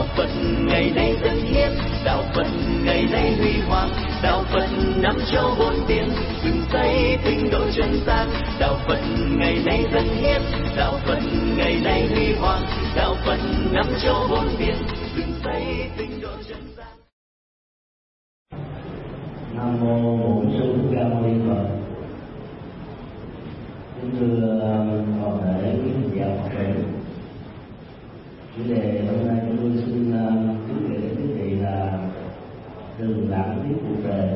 Phật ngày nay dân hiến, đạo Phật ngày nay huy hoàng, đạo Phật năm châu bốn biển, dựng xây tinh độ chân gian. Đạo Phật ngày nay dân hiến, đạo Phật ngày nay huy hoàng, đạo Phật năm châu bốn biển, dựng xây tinh độ chân gian. Nam mô Bổn Sư Thích Ca Mâu Ni Phật. Kính thưa toàn thể quý vị đạo Phật tử, chủ đề hôm nay chúng tôi xin giới thiệu đến quý vị là đường lãng tiếp cuộc đời.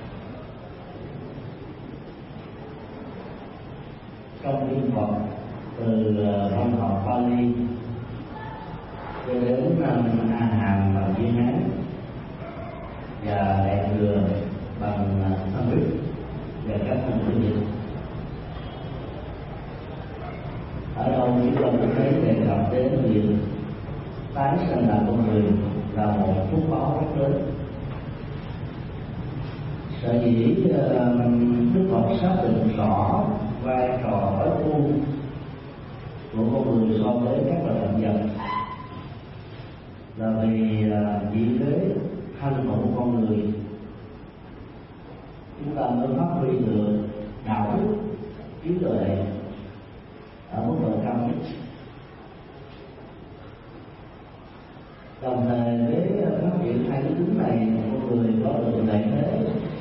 Trong kinh Phật, từ văn học Pali cho đến A Hàm bằng tiếng Hán và Đại Thừa bằng Sanskrit và các ngôn ngữ dịch, ở đâu chúng ta cũng thấy đề cập đến việc tái sinh lại con người là một phúc báo rất lớn. Sở dĩ Đức Phật xác định rõ vai trò tối ưu của con người so với các loài động vật là vì chỉ với thân phận của con người chúng ta mới phát huy được đạo đức, trí tuệ ở mức độ cao nhất. Đồng thời với phát triển hai cái tính này, con người có được lợi thế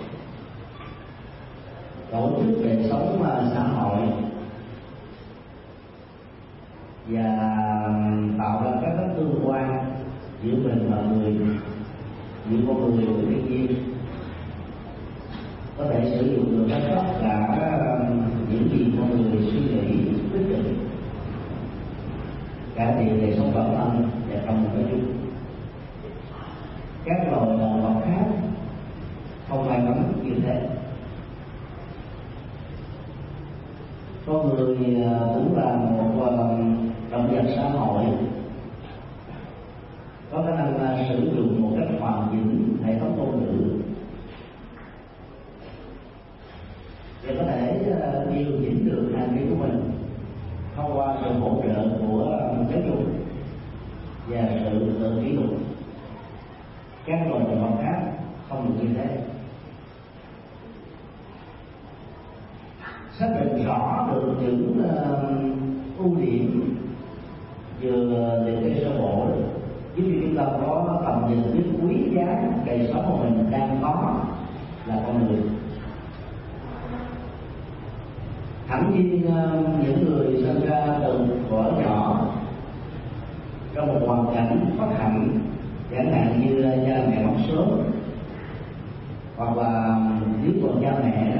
tổ chức đời sống xã hội và tạo ra các tương quan giữa mình và người, giữa con người với thiên nhiên, có thể sử dụng được tất cả những gì con người suy nghĩ, quyết định, cải thiện đời sống bản thân và trong một cái chung. Các loài động vật khác không may mắn như thế. Con người cũng là một động vật xã hội, có khả năng sử dụng một cách hoàn chỉnh hệ thống ngôn ngữ để có thể điều chỉnh được hành vi của mình thông qua sự hỗ trợ của giáo dục và sự tự kỷ luật. Các loài động vật khác không được như thế. Xác định rõ được những ưu điểm vừa liệt kê sơ bộ, giúp cho chúng ta có tầm nhìn biết quý giá đời sống của mình đang có là con người. Hẳn nhiên những người sinh ra từ thuở nhỏ trong một hoàn cảnh bất hạnh, chẳng hạn như cha mẹ mất sớm, hoặc là nếu còn cha mẹ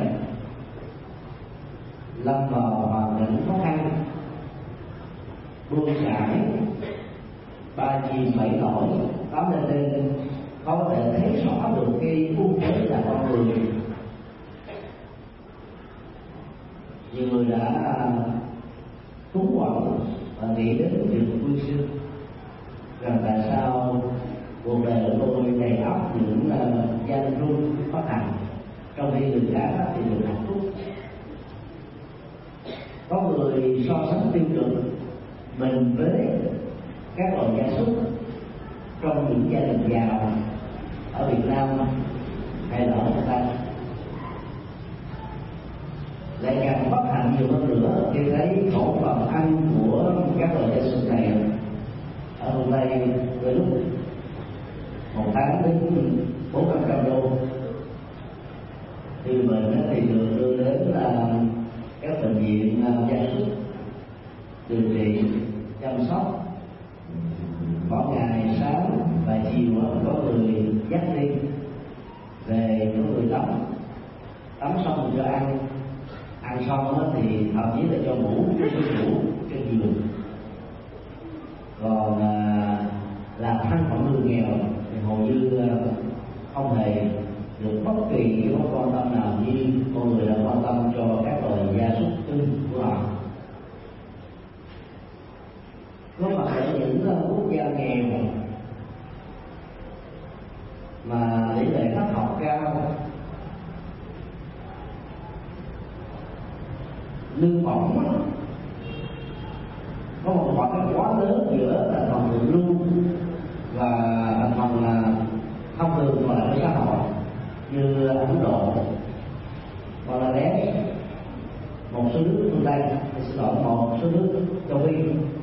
lâm vào hoàn cảnh khó khăn, buông xải, ba chìm bảy nổi, tám lên, khó có thể thấy rõ được cái ưu thế là con người. Nhiều người đã túng quẫn và nghĩ đến việc quy sinh, rằng tại sao cuộc đời của tôi đầy ắp những gian truân bất hạnh, trong khi người khác thì được hạnh phúc. Có người so sánh tiêu cực mình với các loài gia súc trong những gia đình giàu ở Việt Nam hay là ở Việt Nam, lại càng bất hạnh nhiều hơn nữa khi thấy khẩu phần ăn của các loài gia súc này ở vùng Tây với lúc một tháng đến 400 đô, thì mình thì được đưa đến các bệnh viện gia súc điều trị chăm sóc. Mỗi ngày sáng và chiều có người dắt đi về chỗ người tắm xong rồi cho ăn xong thì thậm chí là cho ngủ trên giường. Còn là thân phận người nghèo thì hầu như không hề được bất kỳ cái mối quan tâm nào như con người đã quan tâm cho các loài gia súc của họ. Có mặt ở những quốc gia nghèo mà tỷ lệ thất học cao, lương bổng có một khoảng cách quá lớn giữa thành phần thượng lưu và thành phần thông thường còn lại của xã hội như Ấn Độ, Bangladesh, một số nước phương Tây, một số nước châu Phi,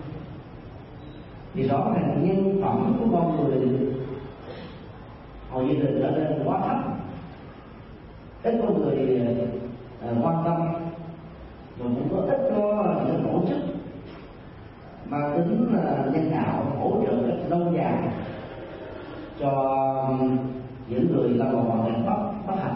thì rõ ràng nhân phẩm của con người hầu như được trở nên quá thấp, ít có người quan tâm, và cũng có ít có những tổ chức mang tính nhân đạo hỗ trợ rất lâu dài cho những người lâm vào hoàn cảnh bất hạnh.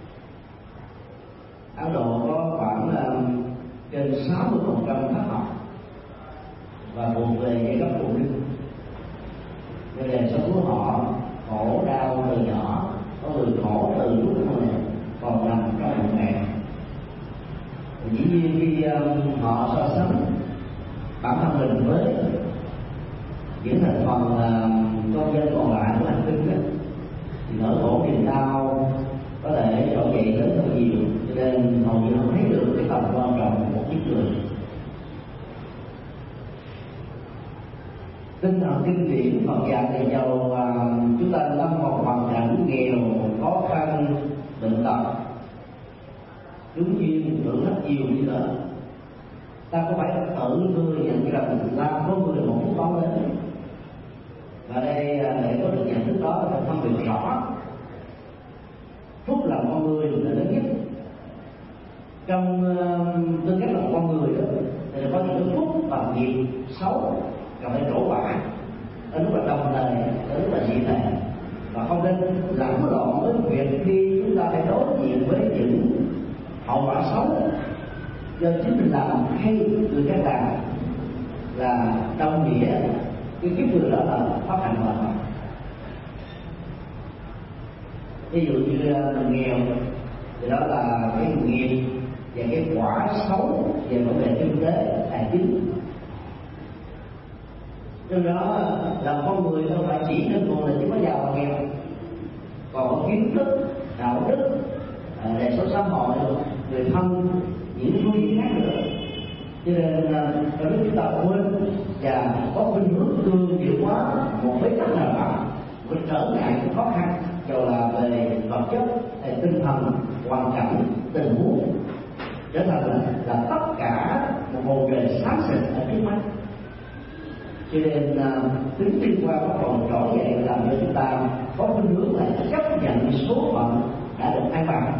Ấn Độ có khoảng trên 60% thất học và thuộc về giai cấp phụ nữ, nên đời sống của họ khổ đau từ nhỏ, có người khổ từ lúc còn nằm trong bụng mẹ. Dĩ nhiên khi họ so sánh bản thân mình với những thành phần công dân còn lại của hành tinh thì nỗi khổ niềm đau có thể trỗi dậy đến rất nhiều, cho nên hầu như không thấy được cái tầm quan trọng của một chiếc người. Tinh thần kinh điển Phật dạy thì giàu chúng ta lâm vào hoàn cảnh nghèo, khó khăn, bệnh tật, đúng duyên hưởng rất nhiều như nữa, ta có phải tự người nhận rằng ta có người một phút báo đến. Và đây để có được nhận thức đó phải phân biệt rõ phúc là con người là lớn nhất. Trong tư cách là con người đó thì có những phúc và nghiệp xấu cần phải trổ quả ở lúc là đồng thời, ở lúc là dị thể, và không nên lẫn lộn với việc khi chúng ta phải đối diện với những hậu quả xấu do chính mình làm hay người khác làm là đồng nghĩa cái kiếp người đó là phát hành hoàn toàn. Ví dụ như mình nghèo thì đó là cái nghiệp và cái quả xấu về vấn đề kinh tế tài chính. Do đó là con người không phải chỉ đơn thuần là chỉ có giàu và nghèo, còn có kiến thức, đạo đức, đời sống xã hội, người thân, những phương diện khác nữa. Cho nên nếu chúng ta quên và có khuynh hướng tương vượt quá một bế tắc nào đó, một trở ngại khó khăn, dù là về vật chất hay tinh thần, hoàn cảnh, tình huống, trở thành là tất cả một bầu trời sáng sủa ở trước mắt. Cho nên tính liên quan bắt đầu trỗi dậy làm cho chúng ta có khuynh hướng là chấp nhận số phận đã được an bài.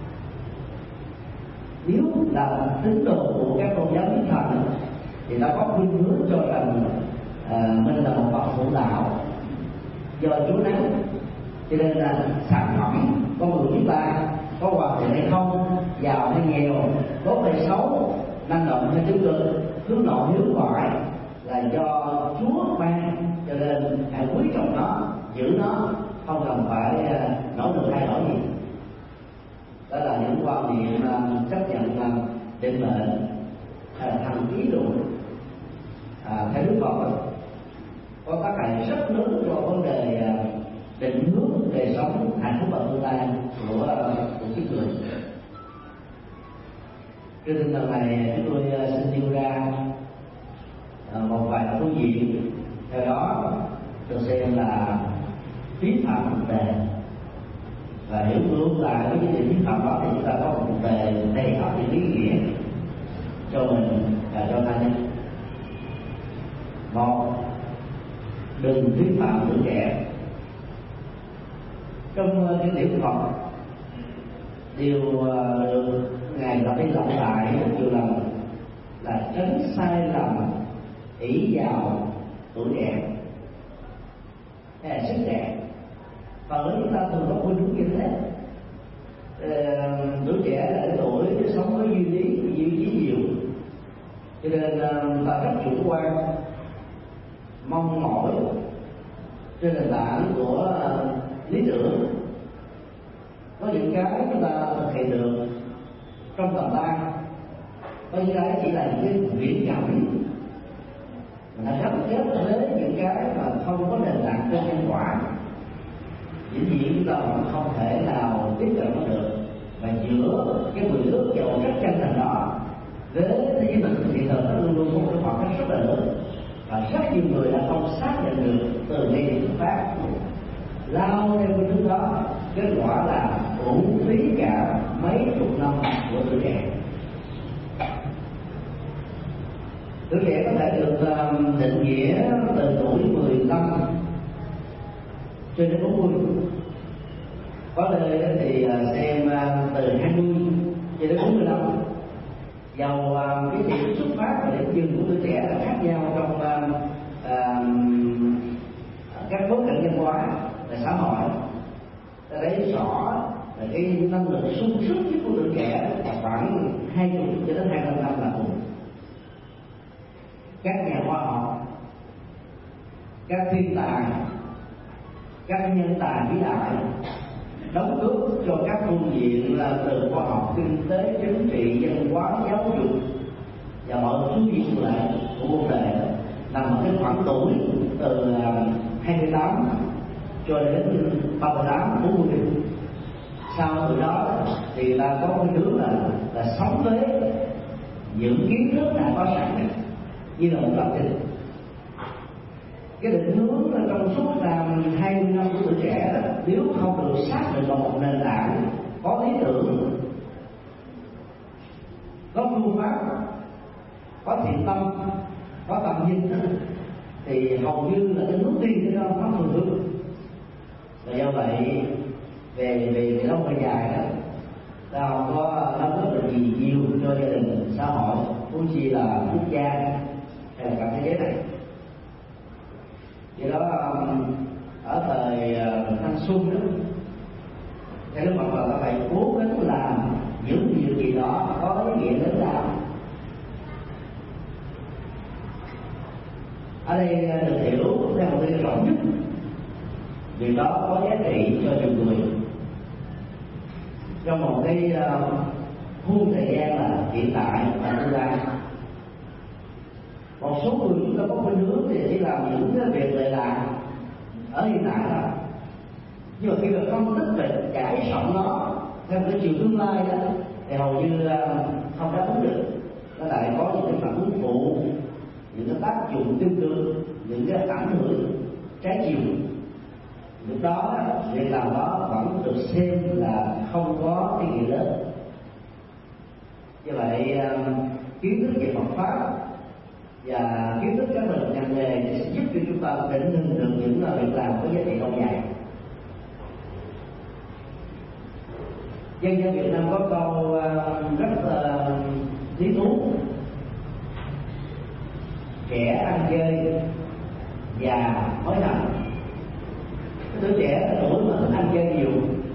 Nếu là tín đồ của các tôn giáo tinh thần thì ta có khuynh hướng cho rằng mình là một bậc phụ đạo do Chúa nắng, cho nên là sản phẩm con người chúng ta có hoàn thiện hay không, giàu hay nghèo, tốt hay xấu, năng động hay tiêu cực, hướng nội hướng ngoại là do Chúa ban, cho nên hãy quý trọng nó, giữ nó, không cần phải nỗ lực thay đổi gì. Đó là những quan niệm chấp nhận định mệnh hay là thần ý luận theo Đức Phật có tác hại rất lớn cho vấn đề định hướng đời sống hạnh phúc và tương lai của kiếp người. Trên tinh thần này chúng tôi xin nêu ra một vài câu chuyện, theo đó được xem là phí phạm cuộc đời, và hiểu luôn là với những phí phạm đó thì chúng ta có một cuộc đời đầy ắp những ý nghĩa cho mình và cho他nhân. Một, đừng phí phạm tuổi trẻ. Trong kinh điển Phật điều được ngài lặp đi lặp lại nhiều lần là tránh sai lầm ỷ vào tuổi trẻ hay là sức trẻ. Phần lớn chúng ta thường có khuynh hướng như thế. Tuổi trẻ là tuổi sống với duy trí nhiều, cho nên ta rất chủ quan, mong mỏi trên nền tảng của lý tưởng. Có những cái chúng ta thực hiện được trong tầm tay, có những cái chỉ là những cái viễn cảnh mà nó gắn kết với những cái mà không có nền tảng trên nhân quả. Dĩ nhiên chúng ta không thể nào tiếp cận nó được, và giữa cái người ước dầu rất chân thành đó với thế giới mình thì thời nó luôn luôn có một cái khoảng cách rất là lớn và rất rất nhiều người đã không xác định được từ ngay điểm xuất phát, lao theo cái hướng đó, kết quả là uổng phí cả mấy chục năm của tuổi trẻ. Tuổi trẻ có thể được định nghĩa từ tuổi 15 cho đến 40, có nơi thì xem từ 20 cho đến 45. Dầu cái điểm xuất phát và điểm dừng của tuổi trẻ là khác nhau trong các bối cảnh văn hóa và xã hội, ta thấy rõ là cái năng lực sung sức nhất của tuổi trẻ là khoảng 20 cho đến 25 năm là cùng. Các nhà khoa học, các thiên tài, các nhân tài vĩ đại đóng góp cho các phương diện là từ khoa học, kinh tế, chính trị, văn hóa, giáo dục và mọi phương diện còn lại của cuộc đời nằm ở cái khoảng tuổi từ 28 cho đến 38, 40. Sau từ đó thì ta có cái hướng là sống với những kiến thức đã có sẵn như là một lập trình. Cái định hướng trong suốt 20 năm của tuổi trẻ đó, nếu không được xác định vào một nền tảng có lý tưởng, có phương pháp, có thiện tâm, có tầm nhìn, thì hầu như là cái hướng đi nó mất phương hướng. Và do vậy về lâu về dài đó, ta không có đóng góp được gì nhiều cho gia đình, xã hội, cũng chỉ là quốc gia hay là cả thế giới này. Do đó ở thời thanh xuân đó, cái lúc mà ta phải cố gắng làm những điều gì đó có ý nghĩa lớn lao. Ở đây được hiểu theo một cái rõ nhất, việc đó có giá trị cho nhiều người trong một cái khung thời gian là hiện tại và tương lai. Một số người chúng ta có khuynh hướng thì chỉ làm những cái việc lệ lạc ở hiện tại đó, nhưng mà khi mà phân tích về trải rộng nó theo cái chiều tương lai đó thì hầu như không đáp ứng được. Nó lại có những cái phản ứng phụ, những cái tác dụng tiêu cực, những cái ảnh hưởng trái chiều. Lúc đó việc làm đó vẫn được xem là không có ý nghĩa lớn. Như vậy kiến thức về Phật pháp và kiến thức các lĩnh ngành nghề sẽ giúp cho chúng ta định hình được những việc làm có giá trị lâu dài. Dân gian Việt Nam có câu rất lý thú: trẻ ăn chơi, già hối hận. Tuổi trẻ là tuổi mà ăn chơi nhiều,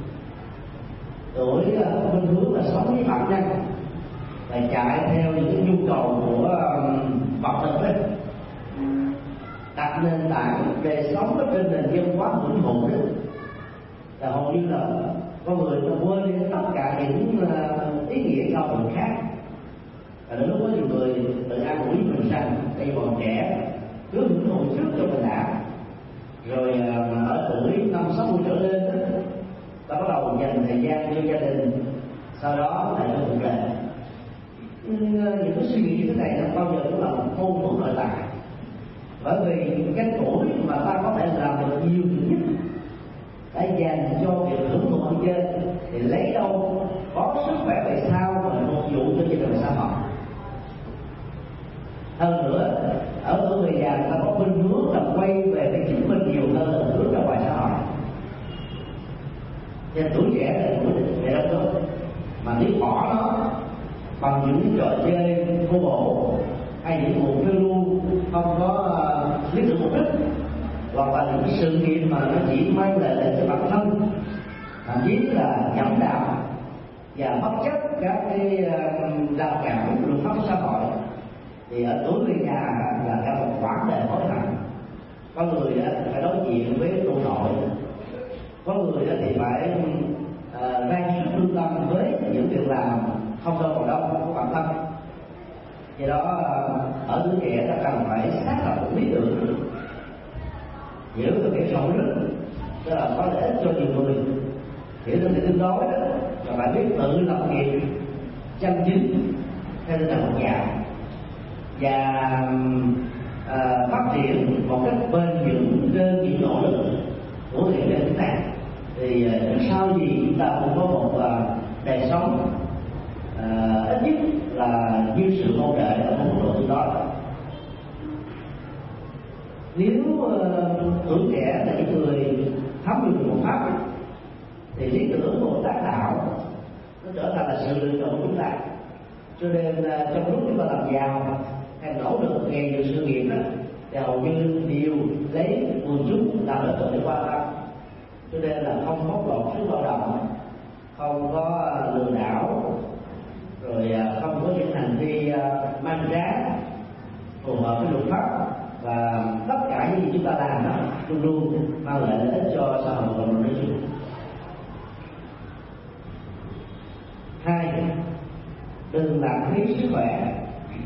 tuổi có khuynh hướng là sống với phạm nhân và chạy theo những cái nhu cầu của vật thực đấy, đặt nền tảng về sống ở trên nền văn hóa hưởng thụ đấy, là hầu như là con người ta quên đi tất cả những ý nghĩa cao thượng khác. Và đến lúc có nhiều người tự an ủi mình rằng đây còn trẻ, cứ hưởng thụ trước cho mình đã, rồi ở tuổi 50-60 trở lên đó, ta bắt đầu dành thời gian cho gia đình, sau đó lại cho cuộc đời. Những cái suy nghĩ như thế này là bao giờ cũng là một mâu thuẫn nội tại, bởi vì cái tuổi mà ta có thể làm được nhiều nhất đã dành cho việc hưởng thụ ăn chơi thì lấy đâu có sức khỏe về sau mà phục vụ cho gia đình xã hội. Hơn nữa, ở tuổi người già ta có khuynh hướng là quay về cái chính mình nhiều hơn là hướng ra ngoài xã hội. Nên tuổi trẻ là tuổi để đóng góp, mà nếu bỏ nó bằng những trò chơi vô bổ hay những cuộc phiêu lưu không có lý tưởng mục đích, hoặc là những sự nghiệp mà nó chỉ mang lại lợi cho bản thân, thậm chí là nhẫm đạo và bất chấp các cái rào cản luật pháp xã hội, thì ở tuổi người già là cả một quãng đời hối hận. Có người phải đối diện với tù tội, có người thì phải ra sức lương tâm với những việc làm không đâu còn đâu của bản thân. Do đó ở tuổi trẻ ta cần phải xác lập một lý tưởng, hiểu được cái rộng lớn, tức là có lợi ích cho nhiều người, hiểu được cái tương đối đó, và phải biết tự lập nghiệp chân chính theo tinh thần Phật giáo và phát triển gì chúng ta cũng có một đời sống ít nhất là như sự mong đợi ở một mức độ gì đó. Nếu tuổi trẻ là những người thấm nhuần một pháp thì lý tưởng của tác đạo nó trở thành là sự lựa chọn của chúng ta. Cho nên trong lúc chúng ta làm giàu hay nỗ lực gây dựng sự nghiệp đó, thì hầu như đều lấy quần chúng làm đối tượng để quan tâm. Cho nên là không bóc lột sức lao động, không có lừa đảo, rồi không có những hành vi man trá phù hợp với luật pháp, và tất cả những gì chúng ta làm đó luôn luôn mang lại lợi ích cho xã hội và nói chung. Hai, đừng lãng phí sức khỏe.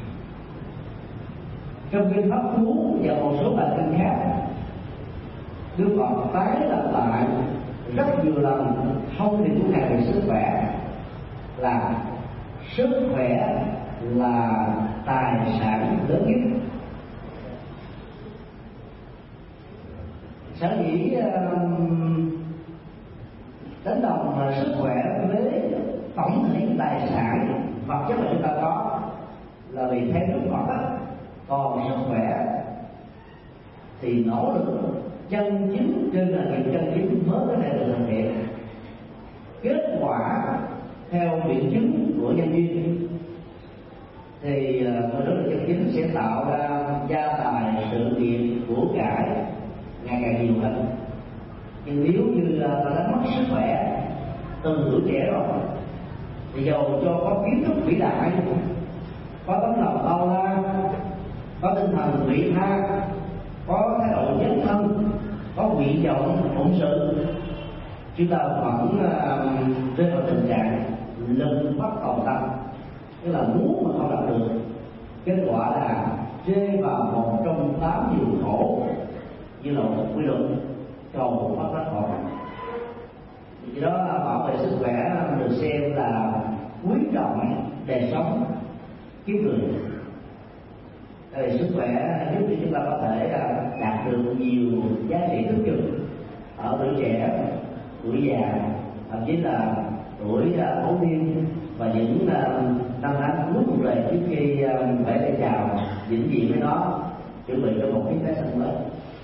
Trong kinh Pháp Cú và một số bài kinh khác, Đức Phật tái lặp lại rất nhiều lần thông điệp của Ngài về sức khỏe là sức khỏe là tài sản lớn nhất. Sở dĩ đánh đồng sức khỏe với tổng thể tài sản vật chất mà chúng ta có là vì theo Đức Phật đó, còn sức khỏe thì nỗ lực chân chính trên là những chân chính mới có thể được thực hiện. Kết quả theo biện chứng của nhân duyên thì người đó là chân chính sẽ tạo ra gia tài, sự nghiệp, của cải ngày càng nhiều hơn. Nhưng nếu như ta đánh mất sức khỏe từ tuổi trẻ rồi thì dầu cho có kiến thức vĩ đại, có tấm lòng bao la, có tinh thần vị tha, có thái độ dấn thân, có nguyện vọng phụng sự, chúng ta vẫn rơi vào tình trạng lưng bất cầu tâm, tức là muốn mà không làm được. Kết quả là rơi vào một trong 8 điều khổ như là một quy luật cầu bất đắc khổ. Vì đó bảo vệ sức khỏe được xem là quý trọng đời sống kiếm người. Tại vì sức khỏe giúp cho chúng ta có thể đạt được nhiều giá trị tích cực ở tuổi trẻ, tuổi già, thậm chí là tuổi ấu niên và những năm tháng cuối cuộc đời trước khi phải lên chào vĩnh viễn với nó, chuẩn bị cho một cái tái sinh mới.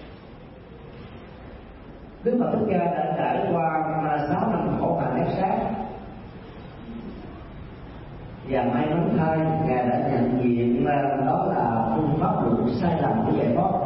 Đức Phật Thích Ca đã trải qua 6 năm khổ hạnh ép sát và may mắn thay Ngài đã nhận diện đó là phương pháp luận sai lầm của giải thoát,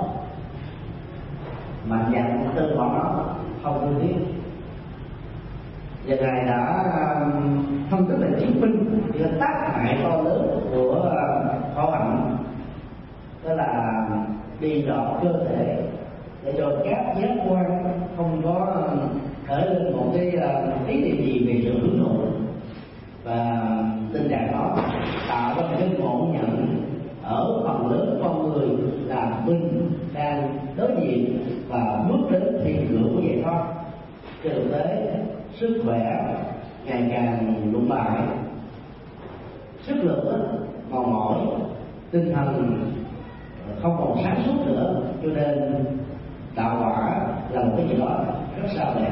mà nhận từ bỏ nó không thương tiếc. Và Ngài đã phân tích là chứng minh những tác hại to lớn của khổ hạnh, đó là đi dọn cơ thể để cho các giác quan không có khởi lên một cái ý niệm gì về sự hưởng thụ, và tình trạng đó tạo ra một cái ngộ nhận ở phần lớn con người là mình đang đối diện và bước đến thiên đường của giải thoát. Trên thực tế, sức khỏe ngày càng lụng bại, sức lực mòn mỏi, tinh thần không còn sáng suốt nữa, cho nên đạo quả là một cái gì đó rất sao đẹp.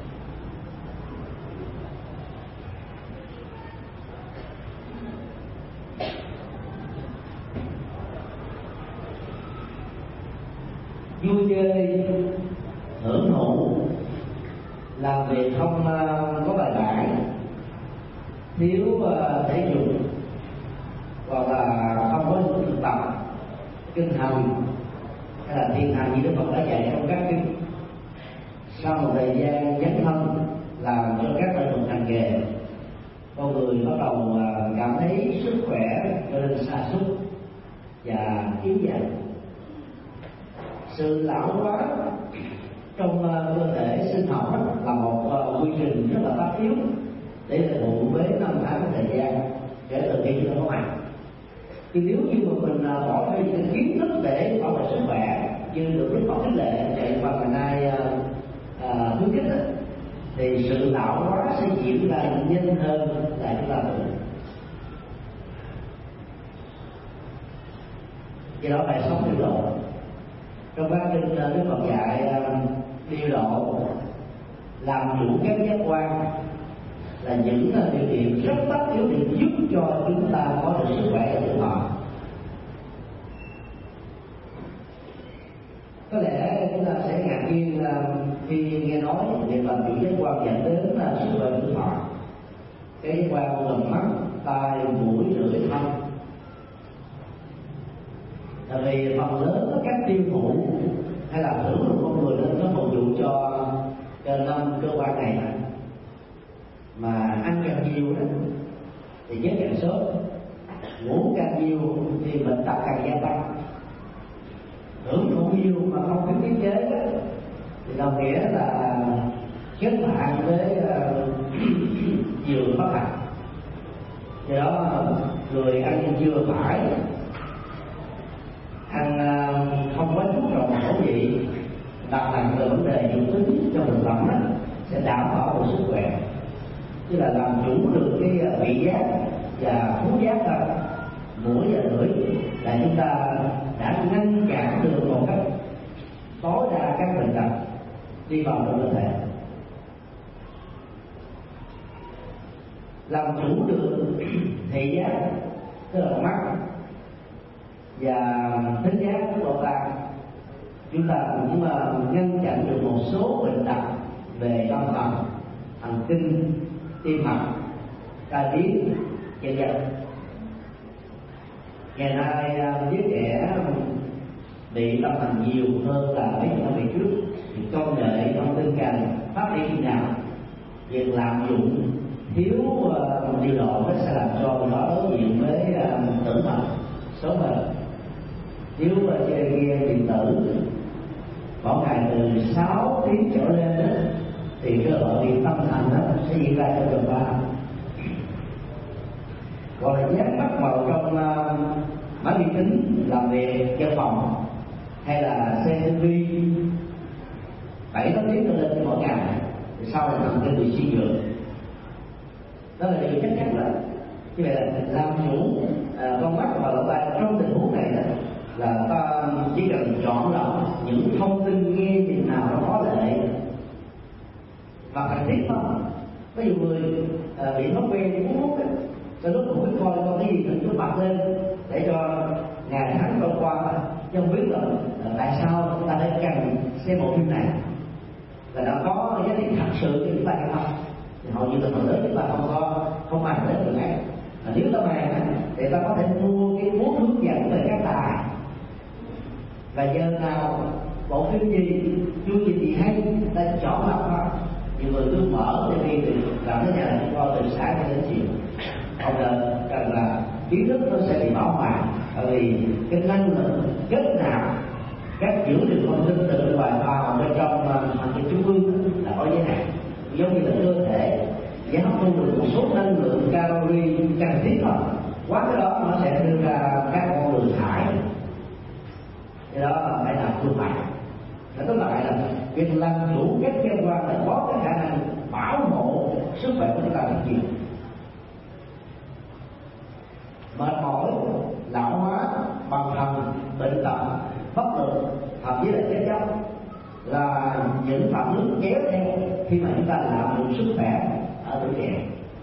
Vui chơi hưởng thụ, làm việc không có bài bản, thiếu thể dục, hoặc là không có thực tập kinh hành hay là thiền hành như Đức Phật đã dạy trong các kinh, sau một thời gian dấn thân làm cho các lĩnh vực hành nghề, con người bắt đầu cảm thấy sức khỏe trở nên sa sút và yếu dần. Sự lão hóa trong cơ thể sinh học là một quy trình rất là tất yếu để phục vụ với năm tháng thời gian kể từ khi chúng ta có mặt. Thì nếu như mà mình bỏ đi những kiến thức để bảo vệ sức khỏe như được Đức Phật khích lệ dạy và ngày nay khuyến khích, thì sự lão hóa sẽ diễn ra nhanh hơn là chúng ta tưởng. Do đó phải sống điều độ. Trong các kinh Đức Phật dạy điều độ làm chủ các giác quan là những điều kiện rất tất yếu để giúp cho chúng ta có được sức khỏe và tuổi thọ. Có lẽ chúng ta sẽ ngạc nhiên khi nghe nói việc làm chủ giác quan dẫn đến sức khỏe tuổi thọ. Cái giác quan gồm mắt, tai, mũi, lưỡi, thân. Tại vì phần lớn các tiêu thụ hay là hưởng của con người nó phục vụ cho 5 cơ quan này, mà ăn càng nhiều đó thì chết càng sớm, ngủ càng nhiều thì bệnh tật càng gia tăng. Hưởng thụ nhiều mà không biết tiết chế đó, thì đồng nghĩa là kết bạn với nhiều bất hạnh. Do đó người ăn vừa phải, ăn không có chút nào khẩu vị, đặt nặng về vấn đề dưỡng tính trong thực phẩm đó, sẽ đảm bảo được sức khỏe, tức là làm chủ được cái vị giác và khứu giác thôi, mũi và lưỡi, là chúng ta đã ngăn chặn được một cách tối đa các bệnh tật đi vào trong cơ thể. Làm chủ được thị giác, tức là mắt và thính giác, tức là tai, chúng ta cũng ngăn chặn được một số bệnh tật về tâm thần, thần kinh, tim mạch, tai biến, vân vân. Ngày nay giới trẻ bị tâm thần nhiều hơn là mấy năm về trước, thì công nghệ thông tin càng phát triển như nào, việc lạm dụng thiếu điều độ nó sẽ làm cho người đó đối diện với tử vong sớm hơn. Thiếu chơi game điện tử mỗi ngày từ 6 tiếng trở lên đó, thì cái loại việc tâm thần đó sẽ diễn ra trong vòng 3 năm. Còn là nhét bắt vào trong máy vi tính làm việc văn phòng hay là xem TV 7-8 tiếng trở lên mỗi ngày, thì sau này thần kinh bị suy nhược. Đó là điều chắc chắn rồi. Như vậy là làm chủ con mắt và lỗ tai trong tình huống này đó, là ta chỉ cần chọn lọc những thông tin nghe nhìn nào nó có lệ và cần thiết thôi. Ví dụ người bị thói quen hút thuốc, từ lúc cũng biết coi cái gì mình cứ bật lên để cho ngày tháng trôi qua, chứ không biết là tại sao ta lại cần xem bộ phim này, là nó có giá trị thật sự cho chúng ta hay không. Thì hầu như là phần lớn chúng ta không màng đến điều này. Nếu ta màng thì ta có thể mua cái cuốn hướng dẫn về các tài, và giờ nào bộ phim gì, chương trình gì hay, ta chọn lọc thôi. Nhiều người cứ mở TV thì làm thế này coi từ sáng cho đến chiều, không là cần là kiến thức nó sẽ bị bảo hòa, bởi vì cái năng lực kết nạp các dữ liệu thông tin từ ngoài vào bên trong thần kinh trung ương là có giới hạn. Giống như là cơ thể chỉ hấp thu được một số năng lượng calorie cần thiết thôi, quá cái đó nó sẽ đưa ra các con đường thải. Cái đó phải làm phương pháp. Và tóm lại là việc làm chủ các cơ quan là có cái khả năng bảo hộ sức khỏe của chúng ta rất nhiều. Mệt mỏi, lão hóa, bần thần, bệnh tật, bất lực, thậm chí là chết chóc là những phản ứng kéo theo khi mà chúng ta làm được sức khỏe ở tuổi trẻ.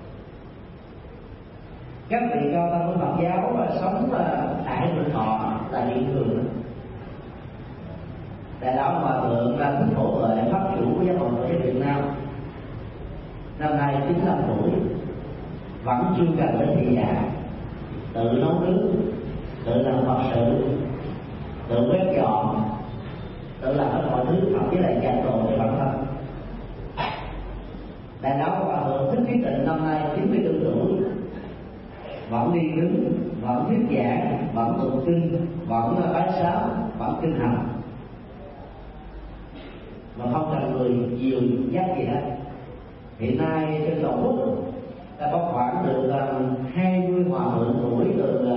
Các vị cao tăng của Phật giáo và sống đại tuổi thọ là hiện thường. Đại lão Hòa thượng là Thích Phổ Tuệ, pháp chủ của giáo hội Phật giáo Việt Nam, năm nay 95 tuổi, vẫn chưa cần đến thị giả, tự nấu nướng, tự làm Phật sự, tự quét dọn, tự làm hết mọi thứ, thậm chí là dạy đồ cho bản thân. Đại lão Hòa thượng Thích Trí Tịnh năm nay 94 tuổi, vẫn đi đứng, vẫn thuyết giảng, vẫn tụng kinh, vẫn bái sám, vẫn kinh hành, mà không cần người nhiều giác gì hết. Hiện nay trên toàn quốc ta có khoảng được 20 hòa thượng tuổi từ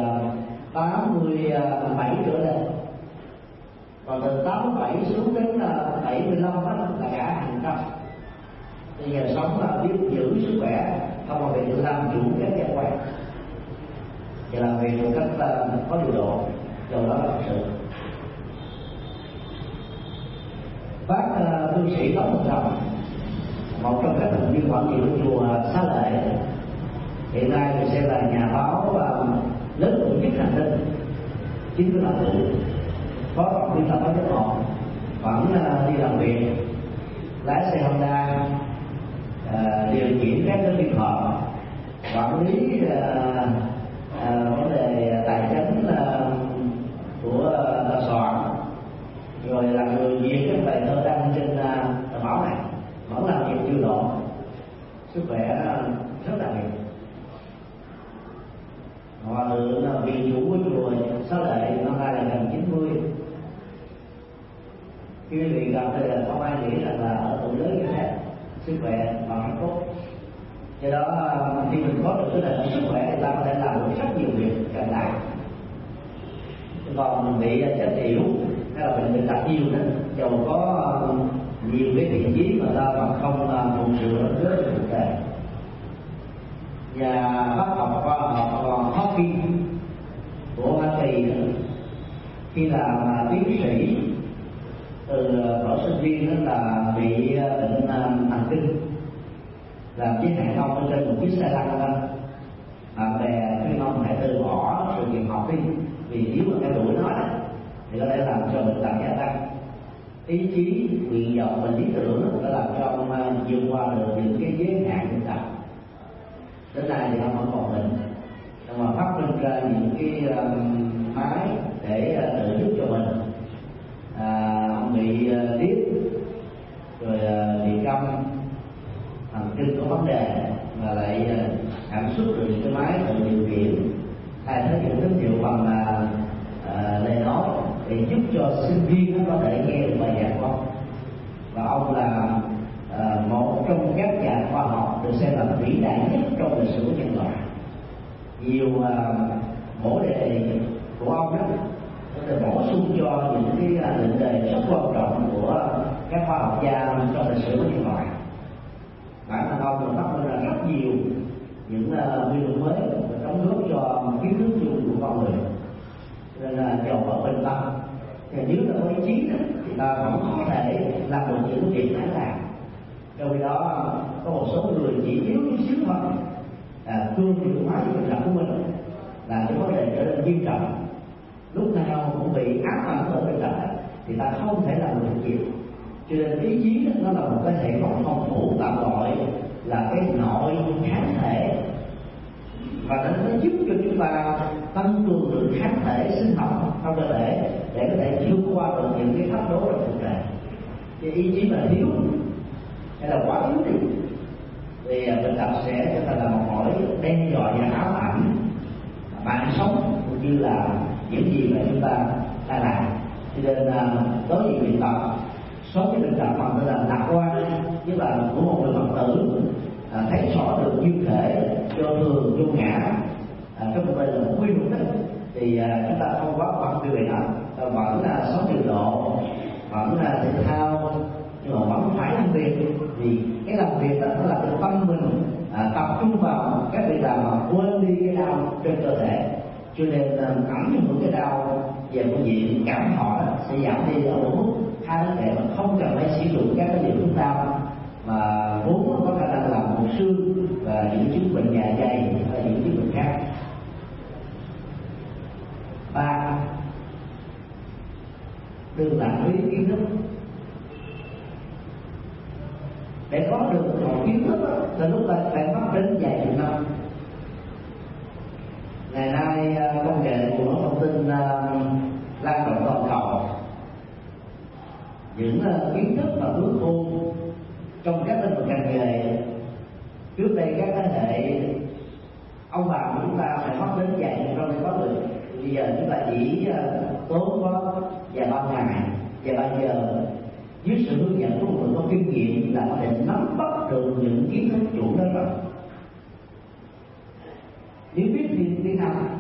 87 trở lên, còn từ 87 xuống đến 75 đó là cả hàng trăm. Bây giờ sống là biết giữ sức khỏe, không còn việc làm chủ các giác quan, và làm việc một cách có điều độ, do đó là thật sự. Bác tu sĩ Tống Trọng một trong các thành viên quản trị của chùa Xá Lợi, hiện nay được xem là nhà báo lớn tuổi nhất hành tinh, chính cái là tự có tổng biên tập báo Giấc Ngọt, vẫn đi làm việc, lái xe Honda, điều khiển các cái điện thoại, quản lý vấn đề tài chính của tòa soạn, rồi là người viết các bài thơ đăng trên tờ báo này, vẫn làm việc chưa độ, sức khỏe rất đặc biệt. Hòa thượng viện chủ của chùa Xá Lợi năm nay là gần 90. Khi quý vị gặp thì không ai nghĩ rằng là ở tuổi lớn như thế sức khỏe và hạnh phúc. Do đó khi mình có được cái nền sức khỏe thì ta có thể làm được rất nhiều việc càng đại. Còn mình bị chết yểu hay là mình tập nhiều đó, dầu có nhiều cái thiện chí mà ta vẫn không phụng sự đất nước thực tế. Nhà bác học khoa học Hawking của Hoa Kỳ khi làm tiến sĩ từ tổ sinh viên đó là bị bệnh thần kinh, làm chiếc hàng không trên một chiếc xe lăn lên, bạn bè khuyên ông hãy từ bỏ sự nghiệp học đi, vì nếu mà theo đuổi nó thì có thể làm cho bệnh tật gia tăng. Ý chí, nguyện vọng và lý tưởng đã làm cho ông vượt qua được những cái giới hạn bệnh tật. Đến nay thì ông vẫn còn bệnh, nhưng mà phát minh ra những cái máy để tự giúp cho mình. Ông bị điếc, rồi bị câm, thần kinh có vấn đề, và lại sản xuất được những cái máy tự điều khiển thay thế những tín hiệu bằng lời nói để giúp cho sinh viên nó có thể nghe được bài giảng của ông. Và ông là một trong các nhà khoa học được xem là vĩ đại nhất trong lịch sử của nhân loại. Nhiều mẫu đề của ông đó có thể bổ sung cho những cái lệnh đề rất quan trọng của các khoa học gia trong lịch sử của nhân loại. Bản thân ông đã phát minh ra rất nhiều những nguyên liệu mới và đóng góp cho kiến thức chung của con người. Nên là giàu có bệnh tật thì nếu là có ý chí đó, thì ta vẫn có thể làm được những việc đáng làm. Trong khi đó có một số người chỉ yếu chút xíu thôi, cương điều hóa với bệnh tật của mình là cái vấn đề trở nên nghiêm trọng, lúc nào cũng bị ám ảnh bởi bệnh tật thì ta không thể làm được việc. Cho nên ý chí đó, nó là một cái hệ thống phòng thủ tạm gọi là cái nội kháng thể, và nó giúp cho chúng ta tăng cường được kháng thể sinh học trong cơ thể để có thể vượt qua được những cái thách đố trong cuộc đời. Thì ý chí mà thiếu hay là quá yếu thì bệnh tật sẽ trở thành là một nỗi đe dọa và ám ảnh mạng sống cũng như là những gì mà chúng ta đang làm. Cho nên đối với bệnh tật, sống với bệnh tật bằng tên là lạc quan, với là của một người Phật tử thấy rõ được duyên thể cho thường vô ngã, trong một là một quy luật đó, thì chúng ta không quá quan điều này nữa, vẫn sống điều độ, vẫn thể thao, nhưng mà vẫn phải làm việc. Vì cái làm việc đó là cái tâm mình tập trung vào các việc làm mà quên đi cái đau trên cơ thể. Cho nên ảnh hưởng cái đau về phương diện cảm thọ sẽ giảm đi ở một mức khá đáng kể, mà không cần phải sử dụng các cái liệu thuốc nam mà vốn có khả năng làm mụn xương và những chứng bệnh dạ dày và những chứng bệnh khác. 3. Đừng lãng phí kiến thức. Để có được một kiến thức đó, là lúc bạn mất đến vài chục năm. Ngày nay công nghệ của thông tin lan rộng toàn cầu, những kiến thức và bước khôn trong các lĩnh vực ngành nghề trước đây các thế hệ ông bà của chúng ta phải mất đến vài chục năm để có được. Bây giờ chúng ta chỉ tốn có vài ba ngày, vài ba giờ dưới sự hướng dẫn của một người có kinh nghiệm là có thể nắm bắt được những kiến thức chủ đó rồi. Nếu biết tiếng Anh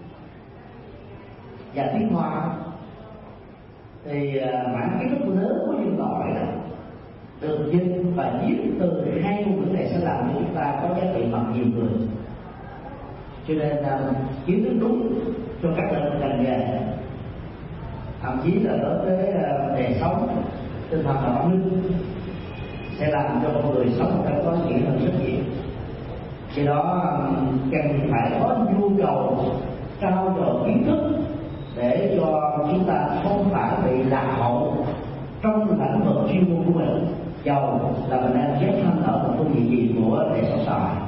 và tiếng Hoa thì mảng kiến thức lớn của nhân loại đó được dịch và viết từ hai ngôn ngữ này sẽ làm cho chúng ta có giá trị bằng nhiều người. Cho nên kiến thức đúng cho các lĩnh vực ngành nghề, thậm chí là đối với đời sống tinh thần và tâm linh, sẽ làm cho con người sống một cách có ý nghĩa hơn rất nhiều. Do đó cần phải có nhu cầu trao dồi kiến thức để cho chúng ta không phải bị lạc hậu trong lĩnh vực chuyên môn của mình, dầu là mình đang dấn thân ở một phương diện gì của đời sống xã hội.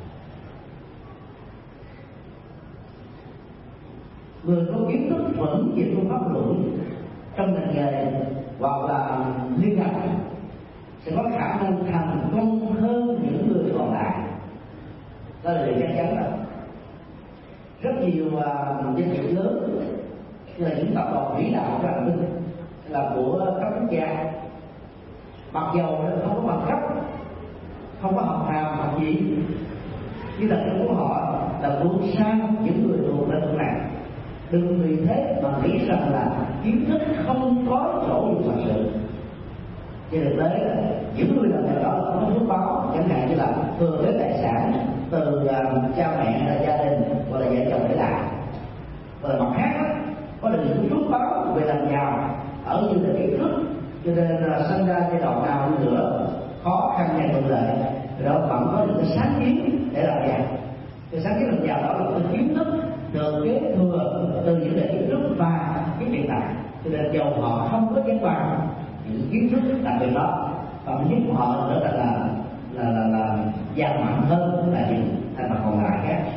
Người có kiến thức vững về phương pháp luận trong ngành nghề hoặc là liên ngành sẽ có khả năng thành công hơn những người còn lại. Đó là điều chắc chắn rồi. Rất nhiều doanh nghiệp lớn như là những tập đoàn vĩ đại của hành tinh là của các quốc gia, mặc dầu nó không có bằng cấp, không có học hàm học gì, nhưng đặc điểm của họ là vượt xa những người thuộc lĩnh vực này. Đừng vì thế mà nghĩ rằng là kiến thức không có chỗ dùng thật sự. Trên thực tế là những người làm nghề đó không có phước báo, chẳng hạn như là thừa kế tài sản từ cha mẹ hay là gia đình hoặc là vợ chồng để lại. Và mặt khác đó, có được những phước báo về làm giàu ở như là kiến thức, cho nên sinh ra giai đoạn nào đi nữa khó khăn và thuận lợi đó vẫn có những cái sáng kiến để làm giàu. Cái sáng kiến làm giàu đó là cái kiến thức được kế thừa từ những đề kiến thức và cái hiện tại, cho nên dầu họ không có giác quan những kiến thức đặc biệt đó và giúp họ trở thành là giàu mạnh hơn là những thành phần còn lại khác.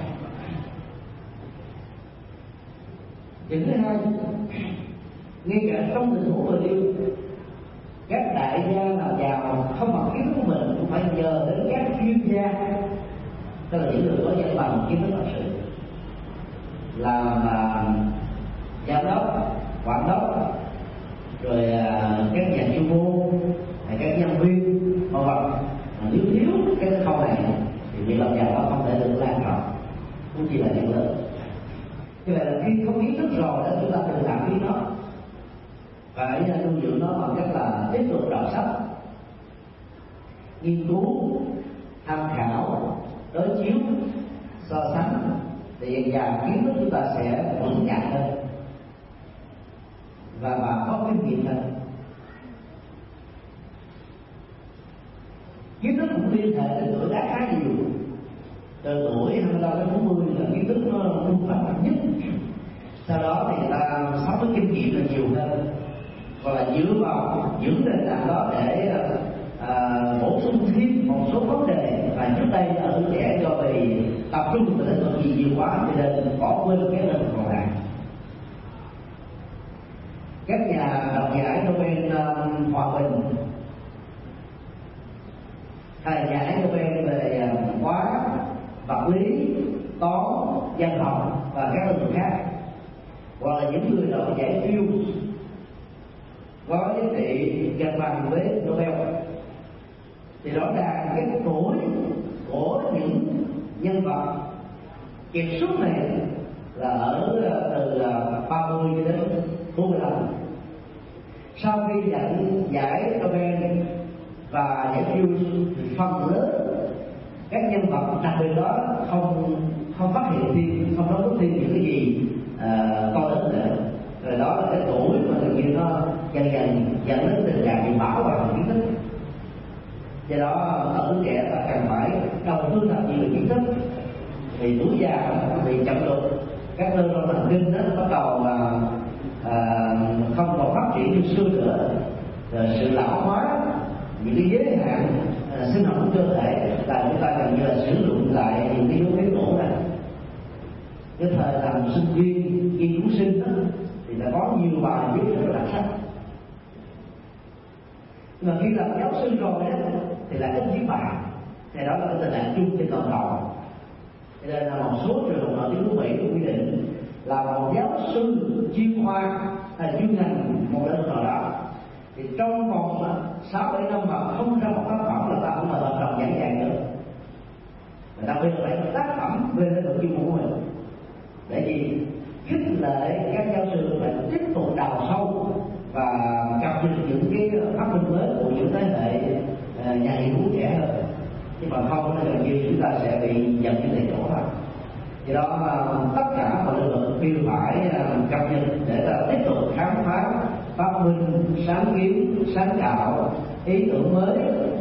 Điểm thứ hai, ngay cả trong tình huống người yêu, các đại gia làm giàu không bằng kiến thức của mình cũng phải nhờ đến các chuyên gia, tức là những người có danh bằng kiến thức thật sự, làm giám đốc, quản đốc, rồi các nhà chuyên môn, các nhân viên, vân. Nếu thiếu cái khâu này thì việc làm giàu đó không thể được lan rộng, cũng chỉ là chuyện lớn. Như vậy là khi có kiến thức rồi đó, chúng ta đừng lãng phí nó, phải nuôi dưỡng nó bằng cách là tiếp tục đọc sách, nghiên cứu, tham khảo, đối chiếu, so sánh, thì dần dần kiến thức chúng ta sẽ vững chãi hơn và có kinh nghiệm hơn. Kiến thức cũng liên hệ đến tuổi tác khá nhiều. Từ tuổi 25 đến 40 là kiến thức nó không phát mạnh nhất. Sau đó thì người ta sống với kinh nghiệm là nhiều hơn, hoặc là dựa vào những nền tảng đó để bổ sung thêm một số vấn đề mà trước đây ở trẻ do vì tập trung vào lĩnh vực gì nhiều quá cho nên bỏ quên cái lĩnh vực còn lại. Các nhà đoạt giải Nobel hòa bình hay giải Nobel về hóa, vật lý, toán, văn học và các lĩnh vực khác, hoặc là những người đoạt giải phiêu có giá trị gần bằng với Nobel, thì rõ ràng cái tuổi của những nhân vật kiệt xuất này là ở từ 30 cho đến 45. Sau khi nhận giải Nobel và giải phiêu thì phần lớn các nhân vật đặc biệt đó không phát hiện thêm, không nói thêm những cái gì to lớn nữa. Rồi đó là cái tuổi mà tự nhiên nó dần dần dẫn đến tình trạng bị bảo vào kiến thức. Do đó ở tuổi trẻ ta cần phải đầu tư thật nhiều về kiến thức, thì tuổi già bị chậm đột, các cơ quan thần kinh đó bắt đầu không còn phát triển như xưa nữa, rồi sự lão hóa, những cái giới hạn sinh học của cơ thể là chúng ta gần như là sử dụng lại những cái dấu vết cũ này. Cái thời làm sinh viên, nghiên cứu sinh đó, thì đã có nhiều bài viết rất là đặc sắc. Nhưng mà khi làm giáo sư rồi đó, thì lại ít viết bài. Thì đó là cái tình trạng chung trên toàn cầu. Cho nên là một số trường hợp nổi tiếng của Mỹ quy định là một giáo sư chuyên khoa hay chuyên ngành một lĩnh vực nào đó, thì trong vòng 6-7 năm mà không ra một tác phẩm là ta không mà hợp đồng giảng dạy nữa. Và đặc biệt là phải tác phẩm về lĩnh vực chuyên môn của mình. Để gì? Khích lệ các giáo sư phải tiếp tục đào sâu và cập nhật những cái phát minh mới của những thế hệ nhà nghiên cứu trẻ hơn. chứ mà không thì gần như chúng ta sẽ bị dẫn đến tại chỗ thôi. Do đó tất cả mọi lĩnh vực đều phải cập nhật để ta tiếp tục khám phá, phát minh, sáng kiến, sáng tạo, ý tưởng mới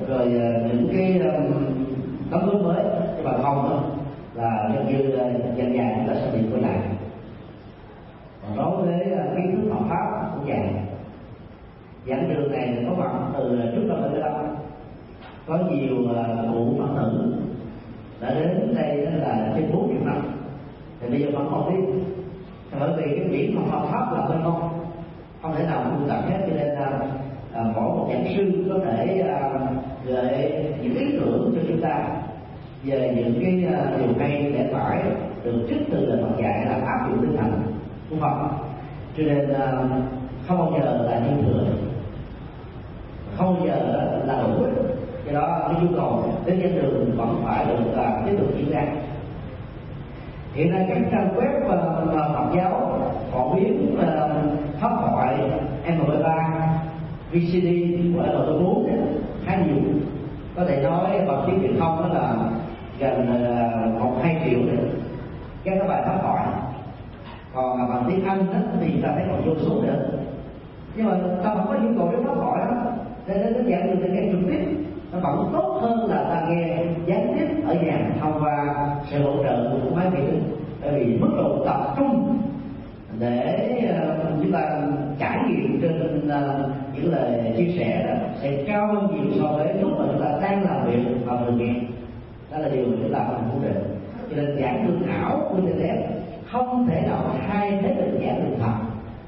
rồi những cái đóng góp mới cho bà con đó là gần như dần dần chúng ta sẽ bị quay lại. Còn đối với kiến thức Phật pháp cũng vậy. Giảng đường này có mặt từ trước năm 1975, có nhiều cụ Phật tử đã đến đây đó là trên 40 năm, thì bây giờ vẫn còn đi. Bởi vì cái biển Phật pháp là bên không thể nào tu tập hết, cho nên mỗi một giảng sư có thể gợi những ý tưởng cho chúng ta về những cái điều hay để phải được trích từ lời Phật dạy là áp dụng tinh thần của Phật. Cho nên không bao giờ là dư thừa, không bao giờ là đủ ích. Do đó cái nhu cầu đến giảng đường vẫn phải được tiếp tục diễn ra. Hiện nay các trang web Phật giáo phổ biến pháp thoại MP3, VCD của MP4 khá nhiều. Có thể nói bằng tiếng truyền thông đó là gần 1-2 triệu các bài pháp thoại. Còn bằng tiếng Anh đó, thì ta thấy còn vô số nữa. Nhưng mà ta không có nhu cầu đến pháp thoại đó, nên nó giảng được nghe trực tiếp nó vẫn tốt hơn là ta nghe gián tiếp ở nhà thông qua sự hỗ trợ của máy vi tính. Bởi vì mức độ tập trung để chúng ta trải nghiệm trên những lời chia sẻ đó sẽ cao hơn nhiều so với lúc mà chúng ta đang làm việc và vừa nghe. Đó là điều mà chúng ta phải ổn định. Cho nên giảng đường ảo của internet không thể nào thay thế được giảng đường thật.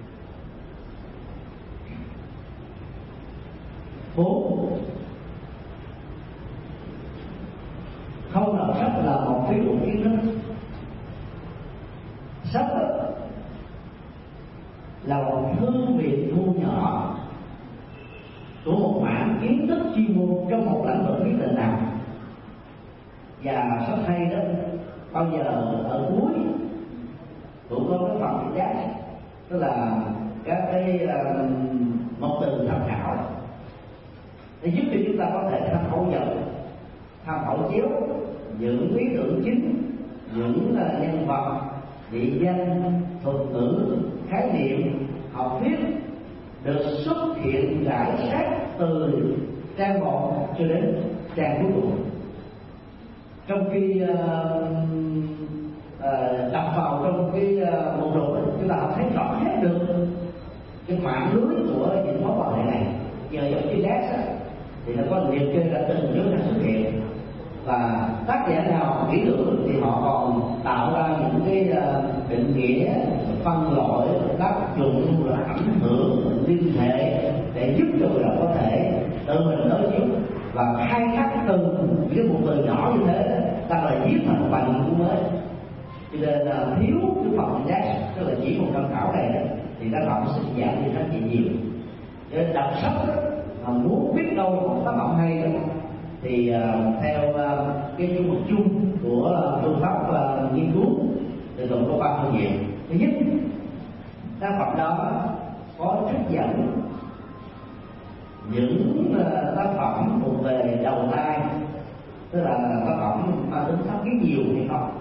4. Không đọc sách là một ví dụ kiến thức. Sách là một thư viện thu nhỏ của một mảng kiến thức chuyên môn trong một lĩnh vực nhất định nào. Và sách hay đó bao giờ ở cuối cũng có cái phần giá, tức là các cái một từ tham khảo để giúp cho chúng ta có thể tham khảo dần, tham khảo chéo những ý tưởng chính, những nhân vật, địa danh, thuật ngữ, khái niệm, học thuyết được xuất hiện rải rác từ trang 1 cho đến trang cuối cùng. Trong khi đọc vào trong cái mục lục chúng ta không thấy rõ hết được cái mạng lưới của những mối quan hệ này. Giờ giống như đát thì nó có liệt kê ra từng nước đang xuất hiện, và tác giả nào kỹ lưỡng thì họ còn tạo ra những cái định nghĩa, phân loại, tác dụng, là ảnh hưởng, liên hệ để giúp cho người đọc có thể tự mình đối chiếu và khai thác từng cái một từ nhỏ như thế ta là viết thành một bài nghiên cứu mới. Cho nên thiếu cái phần giác, tức là chỉ một tham khảo này đó, thì tác phẩm sẽ giảm đi rất nhiều. Cho nên đọc sách đó, mà muốn biết đâu một tác phẩm hay đó, thì theo cái chung mục chung của phương pháp nghiên cứu thì gồm có 3 phương diện. Thứ nhất, tác phẩm đó có trích dẫn những tác phẩm thuộc về đầu tay, tức là tác phẩm mang tính thấp ký nhiều hay không.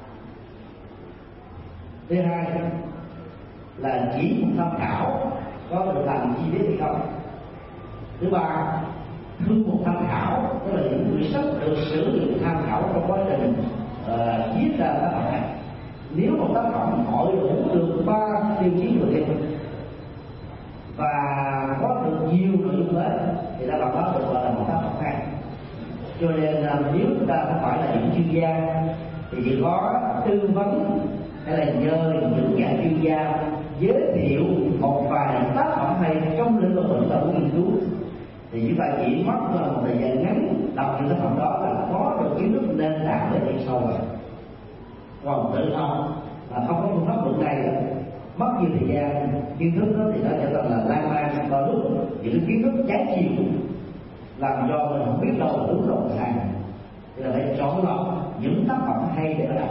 Thứ hai là chỉ một tham khảo có được làm chi tiết hay không. Thứ ba, thư một tham khảo, tức là những quyển sách được sử dụng tham khảo trong quá trình viết ra tác phẩm này. Nếu một tác phẩm hội đủ được 3 tiêu chí đầu tiên và có được nhiều nội dung mới thì tác phẩm đó được gọi là một tác phẩm hay. Cho nên nếu chúng ta không phải là những chuyên gia thì chỉ có tư vấn hay là nhờ những nhà chuyên gia giới thiệu một vài tác phẩm hay trong lĩnh vực mình ta muốn nghiên cứu, thì chúng ta chỉ mất một thời gian ngắn đọc những tác phẩm đó là có được kiến thức nền tảng để đi sâu rồi. Còn tự học là không có phương pháp luận này mất nhiều thời gian, kiến thức đó thì nó trở thành là lan man, và lúc những kiến thức trái chiều làm cho mình không biết đâu đúng đâu sai, thì là phải chọn lọc những tác phẩm hay để đọc.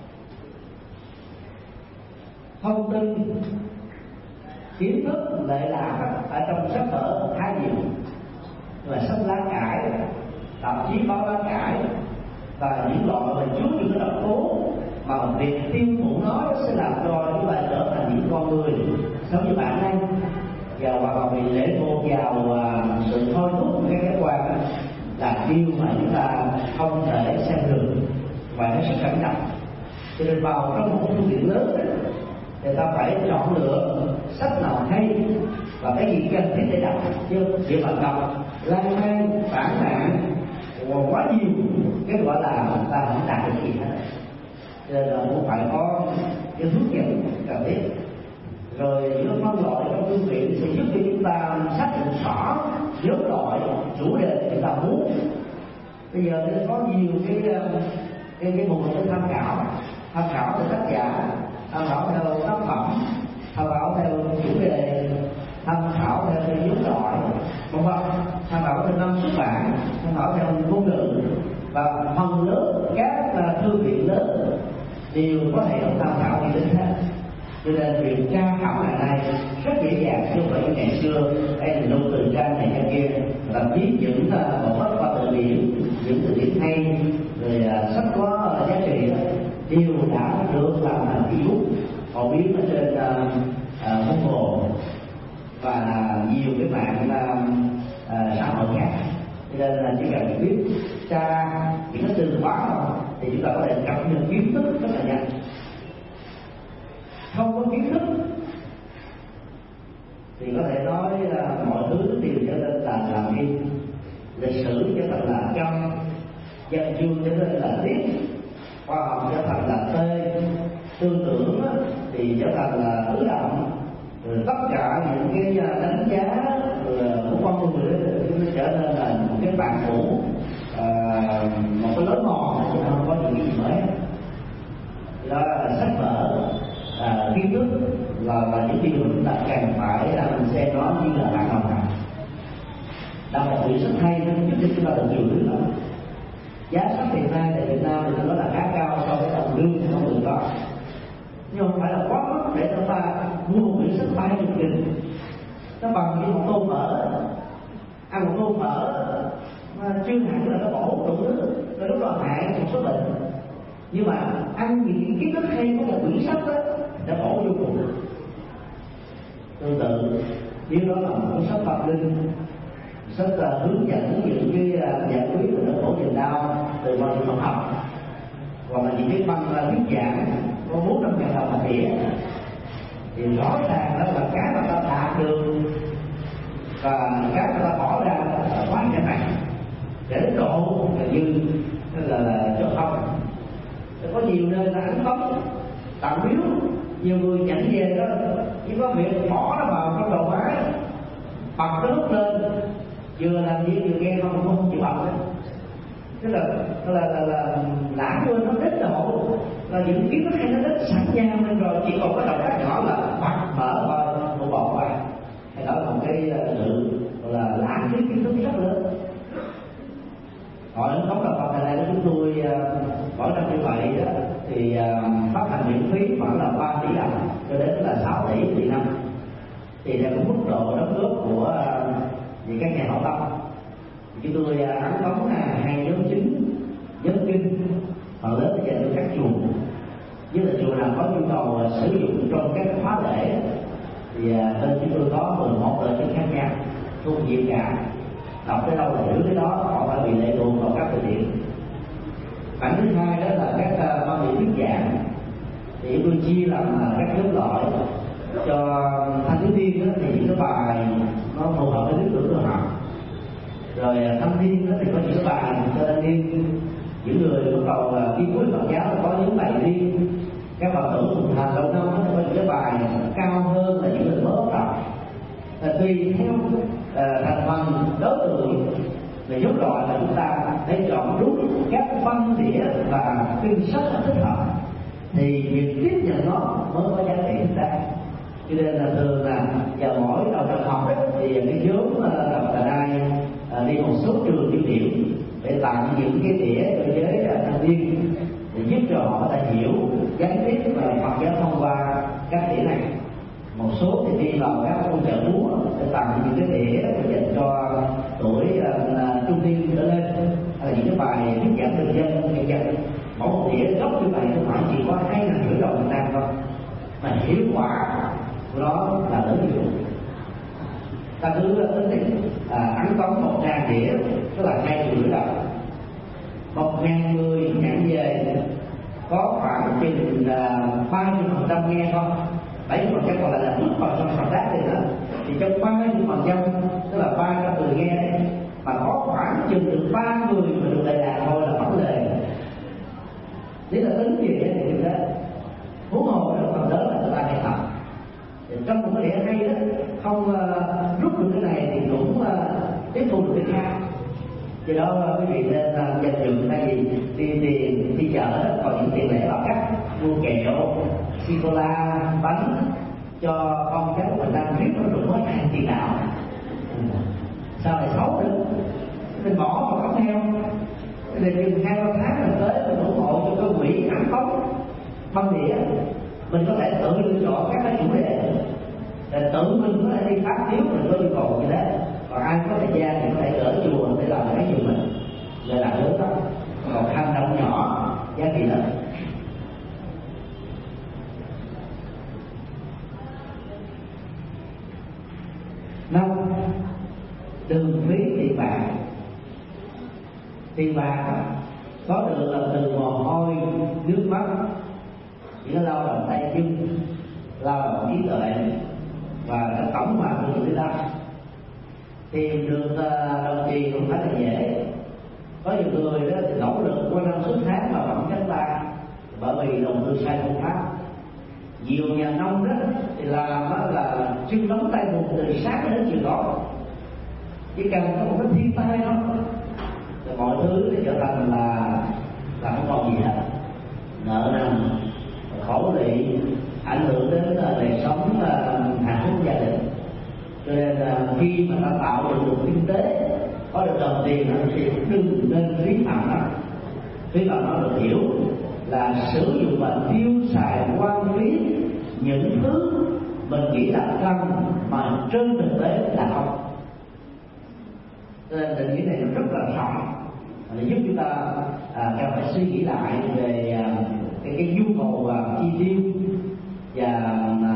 Thông tin kiến thức lệ lạc ở trong sách vở khá nhiều, là sách lá cải, tạp chí báo lá cải và những loại mà chứa những cái độc tố mà việc tiêu thụ nó sẽ làm cho chúng ta trở thành những con người sống như bản năng và bị lệ thuộc vào sự thôi thúc của các giác quan, là điều mà chúng ta không thể xem thường và hết sức cẩn trọng. Cho nên vào trong một thư viện lớn thì ta phải chọn lựa sách nào hay và cái gì cần thiết để đọc, chứ việc bạn đọc lan man phản nạn quá nhiều cái gọi là ta không đạt được gì hết. Cho nên là cũng phải có cái hướng dẫn cần thiết. Rồi những phân loại trong thư viện sẽ giúp cho chúng ta xác định rõ nhóm loại chủ đề chúng ta muốn. Bây giờ thì có nhiều cái mục để tham khảo theo tác giả, tham khảo theo tác phẩm, tham khảo theo chủ đề, tham khảo theo nhóm loại, vân vân, tham khảo theo năm xuất bản, tham khảo theo ngôn ngữ, và phần lớn các thư viện lớn đều có thể tham khảo gì đến hết. Cho nên việc tra khảo ngày nay rất dễ dàng, chứ không phải như ngày xưa đây là lưu từ trang này trang kia, thậm chí những bộ sách qua từ điển, những từ điển hay, rồi sách có giá trị đều đã được làm thành ebook phổ biến ở trên Google và nhiều cái mạng xã hội khác. Cho nên là chỉ cần biết tra những cái từ khóa thôi thì chúng ta có thể cập nhật kiến thức rất là nhanh. Không có kiến thức thì có thể nói là mọi thứ đều trở nên là làm im, lịch sử trở thành là câm, dân chương trở nên là liếc, khoa học trở thành là tê, tư tưởng thì trở thành là ứ động, rồi tất cả những cái đánh giá của con người nó trở nên là một cái bản cũ, một cái lối mòn, chứ không có những cái gì mới. Đó là sách vở, kiến thức là những điều chúng ta cần phải xem nó như là bạn đồng hành. Đọc một quyển sách hay nó giúp cho chúng ta được nhiều thứ lắm. Giá sách hiện nay tại Việt Nam thì nó là khá cao so với đồng lương của người đó, nhưng không phải là quá mắc để chúng ta mua một quyển sách 30.000. Nó bằng như một tô phở, ăn một tô phở mà chưa hẳn là nó bổ đủ nước, rồi lúc đó hại một số bệnh. Nhưng mà ăn những kiến thức hay của một quyển sách đó đã bổ vô cùng. Tương tự nếu đó là một cuốn sách tâm linh, sách hướng dẫn những cái giải quyết của nỗi khổ niềm đau từ quan điểm Phật học, hoặc là những cái băng thuyết giảng có 400.000 đồng một đĩa, thì rõ ràng đó là cái mà ta đạt được và cái mà ta bỏ ra là quá cái này để đến độ gần như là cho không. Có nhiều nơi là ấn tống tặng biếu, nhiều người nhận về đó chỉ có việc bỏ nó vào trong đầu máy, bật cái nút lên, vừa làm gì vừa nghe không chịu bật đấy. Tức là lãng quên nó đến độ là những kiến thức hay nó đến sẵn nhau lên rồi, chỉ còn có động tác nhỏ là bật mở vào một bộ vào, hay đó là một cái sự là lãng phí kiến thức rất lớn. Hội ấn tống đạo Phật này của chúng tôi mỗi năm như vậy đó, thì phát hành miễn phí khoảng là 3 tỷ đồng cho đến là 6 tỷ một năm, thì là cái mức độ đóng góp của những các nhà hảo tâm. Chúng tôi ấn tống hai nhóm chính, nhóm kinh, phần lớn là dành cho các chùa, với là chùa nào có nhu cầu sử dụng trong các khóa lễ thì bên chúng tôi có 11 lời kinh khác nhau, không nhiều cả. Đọc tới đâu là hiểu tới đó, họ phải bị lệ thuộc vào các từ điển. Bản thứ hai đó là các văn nghệ thuyết giảng, thì tôi chia làm các nhóm loại. Cho thanh thiếu niên đó thì những cái bài nó phù hợp với lứa tuổi của họ, rồi thanh niên đó thì có những cái bài cho thanh niên, những người bắt đầu nghiên cứu Phật giáo có những bài riêng. Các bạn tử thường thành đầu năm nó có những cái bài cao hơn là những người mới bắt đầu. Tùy theo thành phần đối tượng về nhóm loại là chúng ta hãy chọn đúng các văn đĩa và kinh sách thích hợp, thì việc tiếp nhận nó mới có giá trị chúng ta. Cho nên là thường là vào mỗi đầu năm học thì cái nhóm đọc tại đây đi một số trường kinh điển để tặng những cái đĩa cho giới thanh niên, để giúp cho họ có thể hiểu gián tiếp và Phật giáo thông qua các đĩa này. Một số thì đi vào các công chợ múa để tặng những cái đĩa dành cho tuổi trung niên trở lên, hay là những cái bài thuyết giảng bình dân nhân dân. Mỗi một đĩa gốc như vậy tôi khoảng chỉ có 2.500 đồng Việt Nam thôi, mà hiệu quả của nó là lớn như vậy. ta cứ tính đi, ấn tống 1.000 đĩa tức là 2,5 triệu đồng. 1.000 người nhận về có khoảng chừng 30% nghe không, 70% còn lại là mất vào trong sọt rác này nữa. Thì trong 30% tức là 300 người nghe đấy, mà có khoảng chừng được 3 người mà được lệ lạc thôi là mất lệ. Nếu là tính gì thì điều đó huống hồ nó phần lớn là người ta hay tập. Trong một cái lễ hay đó không rút được cái này thì cũng tiếp thu được cái khác. Do đó quý vị nên dành dụm thay vì đi tiền đi chợ đó, còn những tiền lẻ bảo cách mua kẹo, sô cô la, bánh cho con cháu mình đang riết nó đụng hết hàng tiền đạo. Sao lại xấu được? Mình bỏ mà không theo. Thì chừng 2-3 tháng mình tới mình ủng hộ cho cái quỹ ấn tống băng đĩa, mình có thể tự lựa chọn các cái chủ đề, để tự mình có thể đi phát phiếu mình có yêu cầu như thế. Còn ai có thời gian thì có thể gỡ chùa để làm cái gì mình để làm lớn đó. Còn hành động nhỏ giá trị lớn. Năm, đừng phí tiền bạc. Tiền bạc có được là từ mồ hôi nước mắt, những lao động tay chân, lao động trí tuệ và cái tổng hòa của người ta. Tìm được đồng tiền cũng phải là dễ. Có nhiều người đó thì nỗ lực qua năm suốt tháng mà vẫn tránh ta, bởi vì đầu tư sai phương pháp. Nhiều nhà nông đó thì làm đó là chân nóng tay buồn từ sáng đến chiều tối, chỉ cần có một cái thiên tai đó thì mọi thứ nó trở thành là không còn gì hết. Nợ nần, khổ lụy, ảnh hưởng đến đời sống hạnh phúc gia đình. Cho nên khi mà ta tạo được kinh tế, có được đồng tiền thì đừng nên phí phạm nó. Phí phạm nó được hiểu là sử dụng và tiêu xài quan phí những thứ mình nghĩ là cần mà trên thực tế là không. Cho nên định nghĩa này nó rất là rộng để giúp chúng ta cần phải suy nghĩ lại về cái nhu cầu chi tiêu và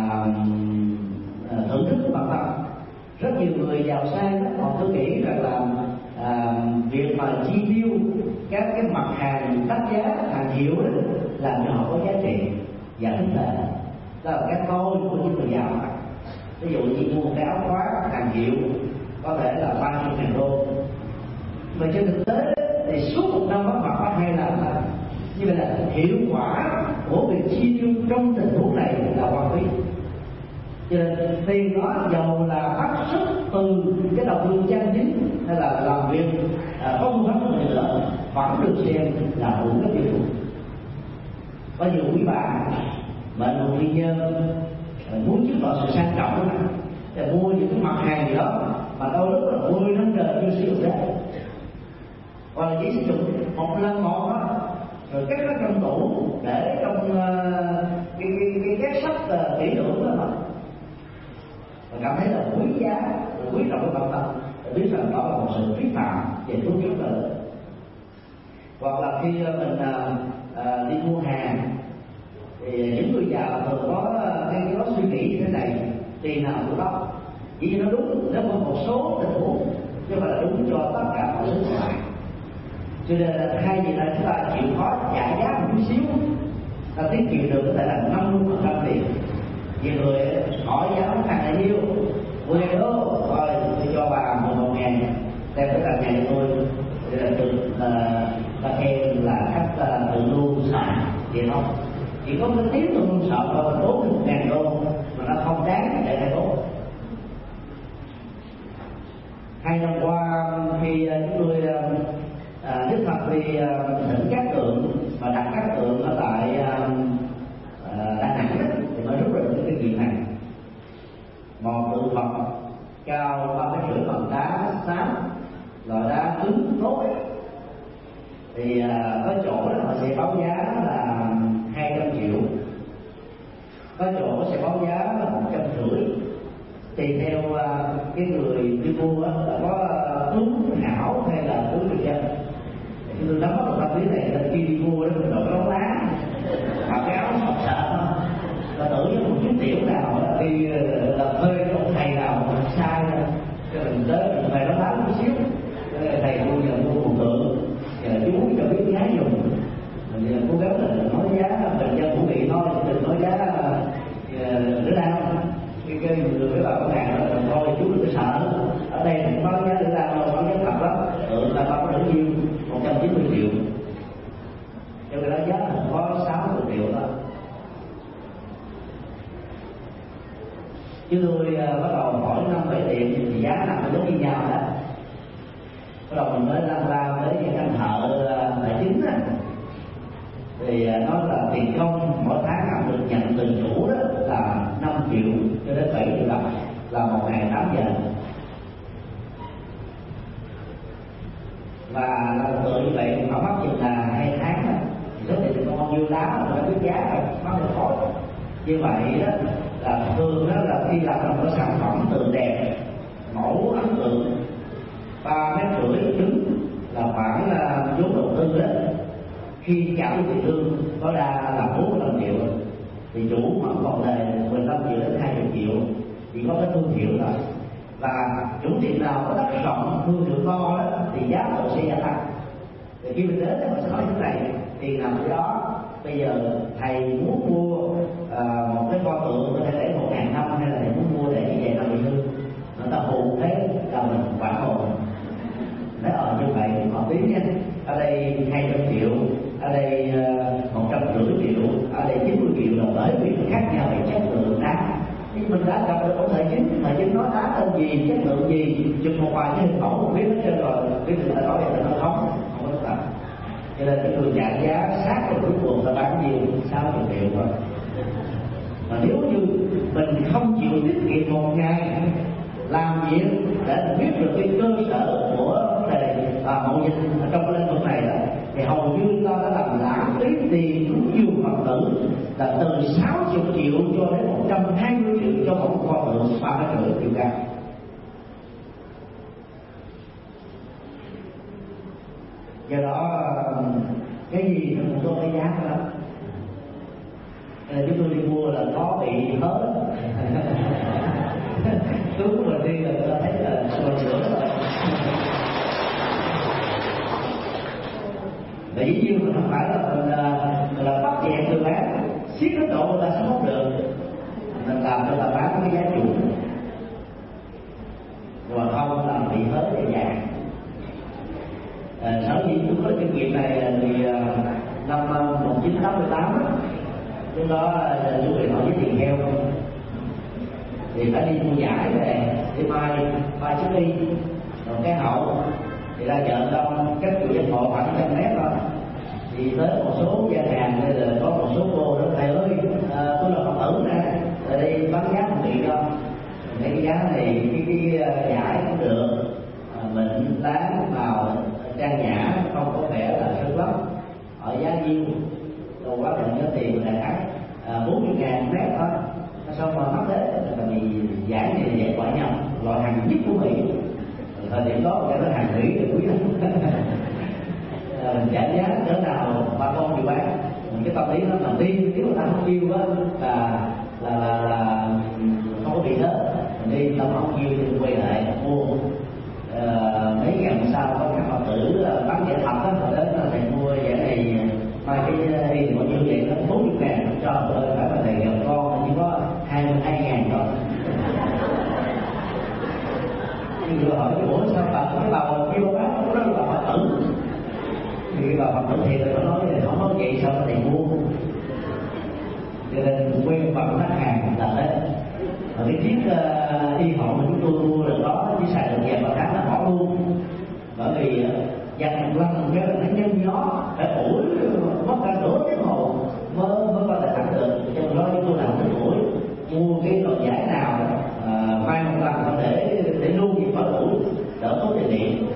thưởng thức của bản thân. Rất nhiều người giàu sang đó, họ cứ nghĩ rằng là việc mà chi tiêu các cái mặt hàng đắt giá, hàng hiệu đó làm cho họ có giá trị và tính lệ. Đó là cái tôi của những người giàu. Ví dụ như mua cái áo khoác hàng hiệu có thể là 300.000 đô, mà trên thực tế thì suốt một năm bắt mặt có 2 lần là như vậy là hiệu quả của việc chi tiêu trong tình huống này là quan phí. Cho nên tiền đó dầu là phát xuất từ cái đầu tư chân chính hay là làm việc không phát xuất nữa vẫn được xem là hưởng các tiêu thụ. Có nhiều quý bà mệnh một nguyên nhân muốn chứng tỏ sự sang trọng đó, thì mua những cái mặt hàng gì đó mà đôi lúc là 10 năm trời chưa sử dụng đấy, hoặc là chỉ sử dụng một lần một đó, rồi cất nó trong tủ để trong cái két sắt kỹ lưỡng đó mà cảm thấy là quý giá, quý trọng cái bản thân, để biết rằng đó là một sự phí phạm về thuốc chống tử. Hoặc là khi mình đi mua hàng thì những người giàu thường có cái suy nghĩ như thế này: tiền nào của đó, chỉ nó đúng nếu có một số tình huống chứ mà là đúng cho tất cả mọi thứ còn lại. Cho nên là thay vì là chúng ta chịu khó trả giá một chút xíu, ta tiết kiệm được có thể là 50% tiền. Nhiều người hỏi giá món hàng là nhiêu, 10 đô, rồi tôi cho bà 11.000, đem tới làm nhà tôi để là được ta khen là khách tự lưu xài tiền không. Chỉ có cái tiếng tôi không sợ thôi, mình tốn 1.000 đô mà nó không đáng để thay tốt. 2 năm qua khi chúng tôi đích thật đi thỉnh các tượng và đặt các tượng ở tại Đà Nẵng đó, thì mới rút được cái kinh nghiệm này. Một tượng Phật cao 3,5 mét bằng đá xám, loại đá cứng tốt thì có chỗ đó họ sẽ báo giá là 200 triệu, có chỗ sẽ báo giá là 150, tùy theo cái người đi mua là có tướng hảo hay là tướng người dân. Chúng tôi nắm bắt được tâm lý này nên khi đi mua đó mình đổi cái áo lá, mặc cái áo sọc sợ là tưởng như một chút tiểu nào đi làm thuê ông thầy nào sai là biết giá dùng. Mình cố gắng là nói giá bình dân của vị thôi, đừng nói giá đứa nào. Cái người với bà có hàng là thôi chú đừng có sợ, ở đây mình nói giá đứa nào đâu, nói giá thật lắm, là bao có nhiêu 190 triệu, cho cái đó giá là có 60 triệu thôi. Chứ tôi bắt đầu hỏi 5-7 tiệm thì giá nào cũng giống như nhau đó. Bắt đầu mình mới lăn ra với cái căn thợ tài chính á, thì nói là tiền công mỗi tháng ông được nhận từ chủ đó là 5 triệu cho đến 7 triệu đồng, là một ngày 8 giờ. Và là tự như vậy mà mất chừng là 2 tháng đó, số tiền công bao nhiêu lá mà nó biết giá rồi, nó được khỏi. Như vậy đó là thường đó là khi làm một cái sản phẩm từ đẹp, mẫu ấn tượng, 3,5 mét trứng là khoảng vốn đầu tư đó, khi trả tiền lương tối đa là 45 triệu, thì chủ vẫn còn lời 15 triệu đến 20 triệu, chỉ có cái thương hiệu thôi. Và chủ tiệm nào có đất rộng, thương hiệu to đó thì giá độ sẽ gia tăng. Thì khi mình đến thì mình sẽ nói như này, tiền nằm ở đó, bây giờ thầy muốn mua một cái pho tượng có thể để 1.000 năm, hay là thầy muốn mua để như vậy nó bị hư, người ta hù thế là mình quản hồn. Nói như vậy họ biết nha, ở đây 200 triệu, ở đây 150 triệu, ở đây 90 triệu, là bởi vì nó khác nhau về chất lượng đá. Nhưng mình đã gặp được ông thầy chính nói đá tên gì, chất lượng gì, chụp một vài cái hình mẫu biết hết trơn rồi, biết người ta nói vậy là nó không có thật. Cho nên cái người trả giá sát rồi cuối cùng là bán nhiều 60 triệu rồi. Mà nếu như mình không chịu tiết kiệm một ngày làm việc để biết được cái cơ sở của vấn đề mậu dịch trong cái lĩnh vực này đó, thì hầu như ta đã làm lãng phí tiền của nhiều Phật tử là từ 60 triệu cho đến 120 triệu cho một pho tượng 3,5 triệu cao. Do đó cái gì nó cũng có cái giá đó. Chúng tôi đi mua là có bị hết. Đúng rồi, đi là ta thấy là còn nữa rồi. Và dĩ nhiên mình không phải là mình là bắt chẹt người bán, siết cái độ người ta sẽ không được, mình làm cho ta bán cái giá chủ, rồi không làm bị hết cái vàng. Sở dĩ tôi có kinh nghiệm này thì năm 1988 lúc đó chú bị hỏi với tiền heo thì phải đi mua giải về đi mai chiếc đi, rồi cái hậu thì ra chợ đông cách chùa Giác Ngộ khoảng 100 mét thôi, thì tới một số gian hàng đây là có một số cô đó, thầy ơi tôi là Phật tử nè, ở đây bán giá không bị đâu. Cái giá này cái giải cũng được, mình láng màu trang nhã, không có vẻ là sân lắm, ở giá nhiêu đâu quá cần nhớ tiền là khác 40.000 mét thôi. Sao mà mắc thế? Là vì giải này là giải quả nhau, loại hàng nhất của Mỹ. Thời điểm đó cái hàng Mỹ thì quý lắm. Trả giá cỡ nào bà con chịu bán, cái tâm lý nó là đi, nếu mà ta không yêu á là không có bị hết, mình đi tâm không yêu thì quay lại mua. Mấy ngày sau có các Phật tử bán giải thật á, họ đến là thầy mua giải này mai cái đi thì bao nhiêu vậy, nó 40.000 cho ơi, phải là thầy gần con chỉ có 22.000 thôi. Nhưng rồi hỏi ủa sao cái bà kêu bán đó là Phật tử, thì bà Phật tử thì nó nói thì không có vậy sao có thầy mua. Cho nên quen bằng khách hàng là đấy. Ở cái chiếc y hộ mà chúng tôi mua được đó chỉ xài được vài ba tháng là bỏ luôn, bởi vì dành một lần cái là nó nhân gió phải ủi mất cả nửa tiếng hồ mới có thể thắng được. Cho nên đó chúng tôi làm cái ủi mua cái loại giải nào mang một lần có để luôn thì khỏi ủi đỡ tốn tiền điện.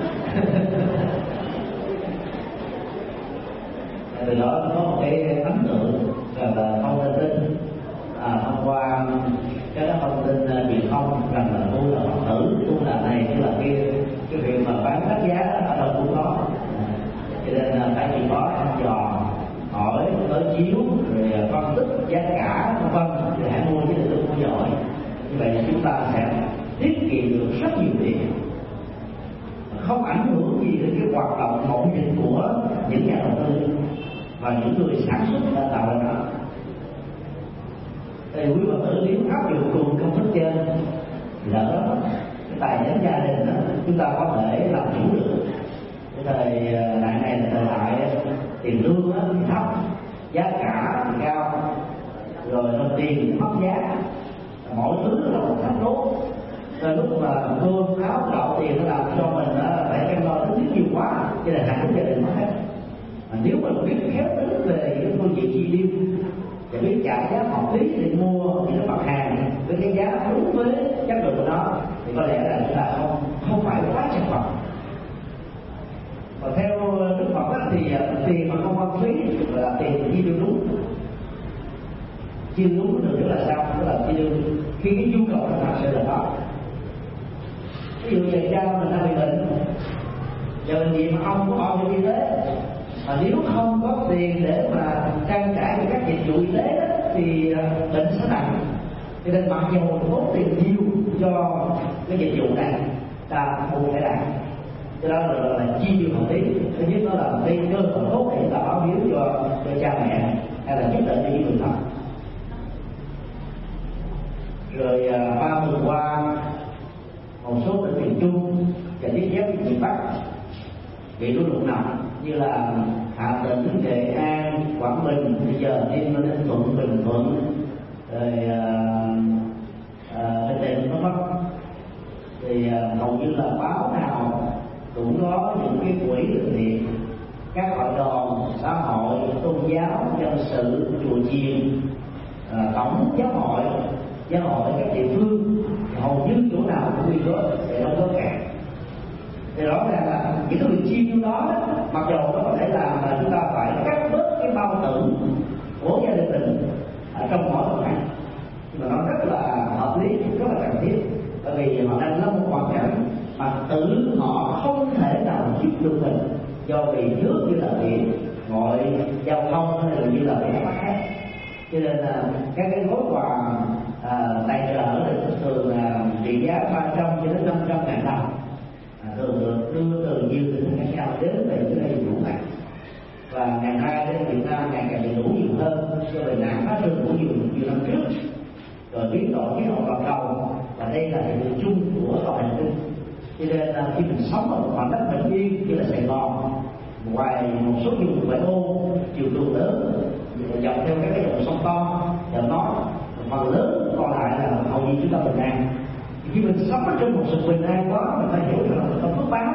Từ đó có một cái ấn tượng là không nên tin thông qua cái thông tin truyền thông rằng là tôi là Phật tử, tôi là này, tôi là kia. Cái việc mà bán đắt giá ở đâu cũng có, cho nên là phải chỉ có thăm dò, hỏi, đối chiếu, rồi phân tích giá cả vân vân, thì hãy mua chứ đừng mua giỏi. Như vậy thì chúng ta sẽ tiết kiệm được rất nhiều tiền, không ảnh hưởng gì đến cái cái hoạt động mậu dịch của những nhà đầu tư và những người sản xuất đã tạo ra nó. Thì quý phật tử nếu áp dụng cùng công thức trên lỡ đó cái tài chính gia đình đó, chúng ta có thể làm chủ được. Cái thời đại này là thời đại tiền lương thì thấp, giá cả thì cao, rồi đồng tiền mất giá, mọi thứ là một thách đố. Rồi lúc mà cơm áo gạo tiền nó làm cho mình phải chăm lo thứ nhiều quá, cho nên hạnh phúc gia đình mất hết. Mà nếu mình biết khéo tính về những phương diện chi tiêu và biết trả giá hợp lý để mua những cái mặt hàng với cái giá đúng với chất lượng của nó, thì có lẽ là chúng ta không phải quá chặt vật. Và theo Đức Phật thì tiền mà không quan phí là tiền chi tiêu đúng. Chi tiêu đúng được là sao? Đó là chi tiêu khi cái nhu cầu thật sự là đó. Ví dụ về cha mình đang bị bệnh, giờ bệnh viện mà ông có bảo hiểm y tế, mà nếu không có tiền để mà trang trải cho các dịch vụ y tế đó, thì bệnh sẽ nặng. Cho nên mặc dù tốn tiền nhiều cho cái dịch vụ này, ta không phải làm. Cho đó là chi tiêu hợp lý. Thứ nhất đó là cái cơ hội tốt để ta báo hiếu cho cha mẹ hay là giúp đỡ cho những người thân. Rồi 3 tuần qua một số tỉnh miền Trung và tiếp giáp với miền Bắc bị lũ lụt nặng như là Hà Tĩnh, Nghệ An, Quảng Bình, bây giờ thêm lên Ninh Thuận, Bình Thuận, rồi Bình Định nó mất. Thì hầu như là báo nào cũng có những cái quỹ từ thiện, các hội đoàn xã hội, tôn giáo, dân sự, chùa chiền, tổng giáo hội các địa phương, hầu như chỗ nào cũng quy góp để đóng góp cả. Thì rõ ràng là những cái việc chi tiêu đó, mặc dù nó có thể làm mà chúng ta phải cắt bớt cái bao tử của gia đình mình ở trong mỗi một ngày, nhưng mà nó rất là hợp lý, rất là cần thiết, bởi vì họ đang lâm một hoàn cảnh mà tự họ không thể nào giúp được mình, do vì nước như là điện, gọi giao thông hay là như là cái khác khác. Cho nên là các cái gói quà tài trợ thường trị giá 300 cho đến 500 ngàn đồng, thường được đưa từ nhiều tỉnh khác nhau đến về những cái dịch vụ này. Và ngày nay đến Việt Nam ngày càng bị lũ nhiều hơn do về nạn phá rừng của nhiều năm trước, rồi biến đổi khí hậu toàn cầu, và đây là hiện tượng chung của toàn hành tinh. Cho nên là khi mình sống ở một khoảng đất bình yên như là Sài Gòn, ngoài một số vùng ngoại ô chiều cường lớn dọc theo các cái dòng sông to, dòng nó phần lớn còn lại là hầu như chúng ta bình an. Khi mình sống ở trong một sự bình an đó, mình phải hiểu rằng là mình không phước báo,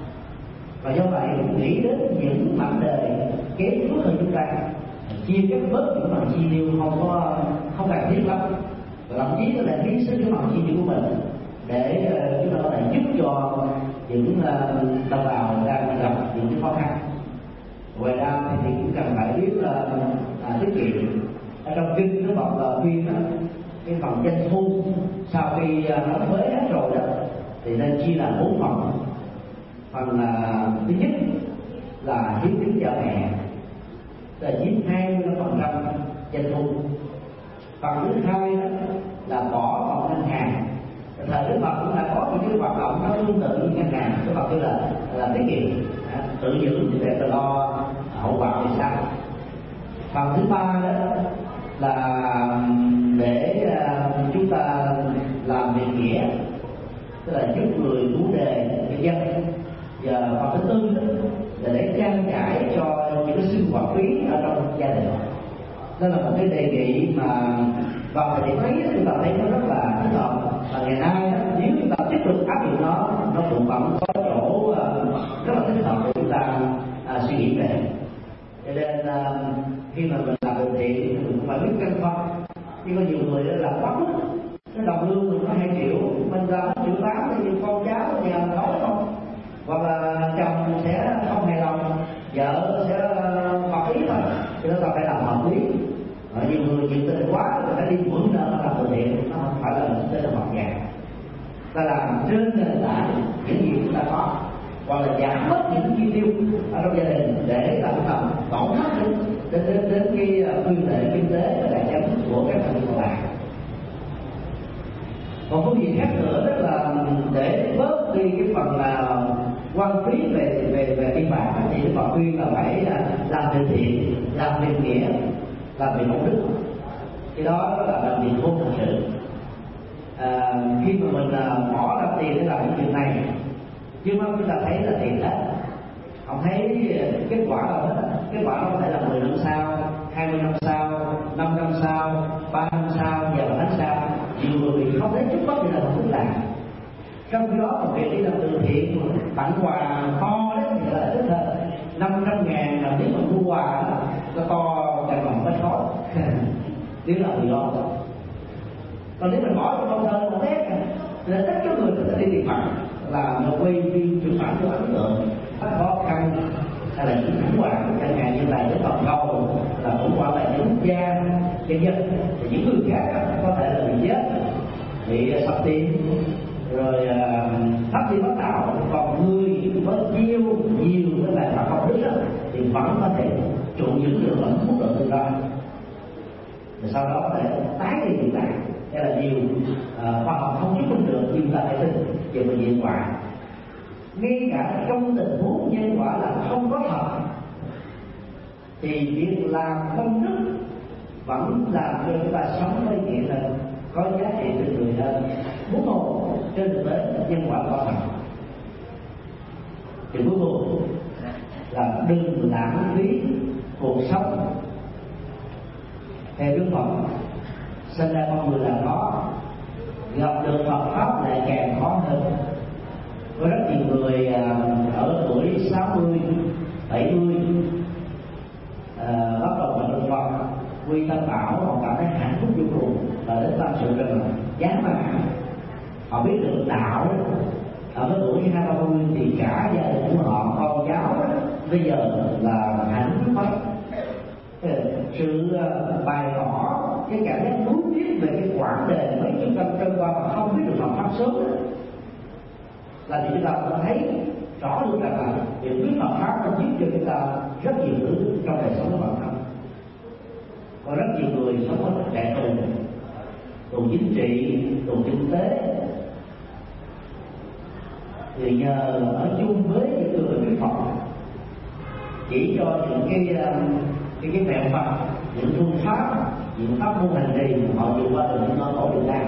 và do vậy nghĩ đến những mảnh đề kém phước hơn chúng ta, chia cắt bớt những phần chi tiêu không cần thiết lắm, và thậm chí là hy sinh cái phần chi tiêu của mình để chúng ta có thể giúp cho những đồng bào đang gặp những cái khó khăn. Ngoài ra thì cũng cần phải biết là tiết kiệm. Ở trong kinh nóบอกlà khuyên cái phần doanh thu sau khi đóng thuế hết rồi đó thì nên chia làm 4 phần. Phần thứ nhất là hiếu kính cha mẹ, là chiếm 25% doanh thu. Phần thứ hai là bỏ vào ngân hàng. Thời Đức Phật cũng đã có những cái hoạt động nó tương tự như ngân hàng, Đức Phật như là tiết kiệm, tự giữ để lo hậu quả thì sao. Phần thứ ba đó là để chúng ta làm việc nghĩa, tức là giúp người cứu đề cho dân. Và phần thứ tư là để trang trải cho những cái sinh hoạt phí ở trong gia đình. Đó là một cái đề nghị mà vào thời điểm ấy chúng ta thấy nó rất là thích hợp, và ngày nay nếu chúng ta tiếp tục áp dụng nó cũng vẫn có chỗ rất là thích hợp để chúng ta suy nghĩ về. Cho nên khi mà mình làm từ thiện thì mình cũng phải biết cân phân. Khi có nhiều người làm quá mức, cái đồng lương mình có 2 triệu, mình ra 1,8 triệu thì con cháu nhà đói không, hoặc là chồng sẽ không hài lòng, vợ sẽ mặc ý thôi, cho nên ta phải làm hợp lý. Nhiều người nhiệt tình quá người ta đi mượn nợ làm từ thiện, nó không phải là tên là mặt gà. Ta làm trên nền tảng những gì chúng ta có, hoặc là giảm bớt những chi tiêu ở trong gia đình để làm tầm tổn thất đến cái quyền lợi kinh tế và tài chính của các thành viên còn lại. Một phương diện khác nữa đó là để bớt đi cái phần quan phí về thì Đức Phật khuyên là phải làm việc thiện, làm việc nghĩa, làm việc công đức. Cái đó là làm việc không thật sự. Khi mà mình bỏ ra tiền để làm những việc này, chứ mà chúng ta thấy là tiền đó không thấy kết quả đâu hết. Kết quả nó có thể là 10 năm sau, 20 năm sau, 5 năm sau, 3 năm sau, vài tháng sau. Nhiều người không thấy chút bất kỳ là không thích làm. Trong khi đó một việc đi làm từ thiện, tặng quà to đấy thì là thích hơn. 500.000 là nếu mà mua quà nó to càng còn có khó. Nếu là người lo. Còn nếu mình bỏ trong công thơ một tét thì tất cả người sẽ đi tiền mặt, là một quay phim chụp ảnh cho ấn tượng. Rất khó khăn hay là những khủng hoảng chẳng hạn như là cái toàn cầu, là khủng hoảng là những quốc gia nhân dân, thì những người khác có thể là bị chết, bị sập tiền, rồi thấp đi bất đạo. Còn người có nhiều cái bài pháp công đức thì vẫn có thể trụ những được ở mức độ tự do, rồi sau đó có thể tái đi hiện tại. Đây là điều khoa học không chứng minh được, nhưng ta phải tin về một nhân quả. Ngay cả trong tình huống nhân quả là không có thật, thì việc làm công đức vẫn làm cho chúng ta sống với nghĩa hơn, có giá trị từ người hơn. Muốn một trên thực tế nhân quả có thật. Điều cuối cùng là đừng lãng phí cuộc sống. Theo Đức Phật, sinh ra con người là khó, gặp được Phật pháp lại càng khó hơn. Có rất nhiều người ở tuổi 60, 70 bắt đầu gặp được Phật, quy tâm bảo, họ cảm thấy hạnh phúc vô cùng, và đến tâm sự rằng là giá mà họ biết được đạo ở cái tuổi 20-30 thì cả gia đình của họ, con cháu bây giờ là hạnh phúc lắm. Sự bày tỏ cái cảm giác nuối tiếc về cái quãng đời mấy chục năm trôi qua mà không biết được Phật pháp sớm đó, là thì chúng ta có thấy rõ được rằng là việc biết Phật pháp nó giúp cho chúng ta rất nhiều thứ trong đời sống của bản thân. Có rất nhiều người sống ở trại tù chính trị, tù kinh tế, thì nhờ ở chung với những người biết Phật, chỉ cho những cái mẹo Phật, những phương pháp, những pháp môn hành trì họ vượt qua được những nỗi khổ niềm đau.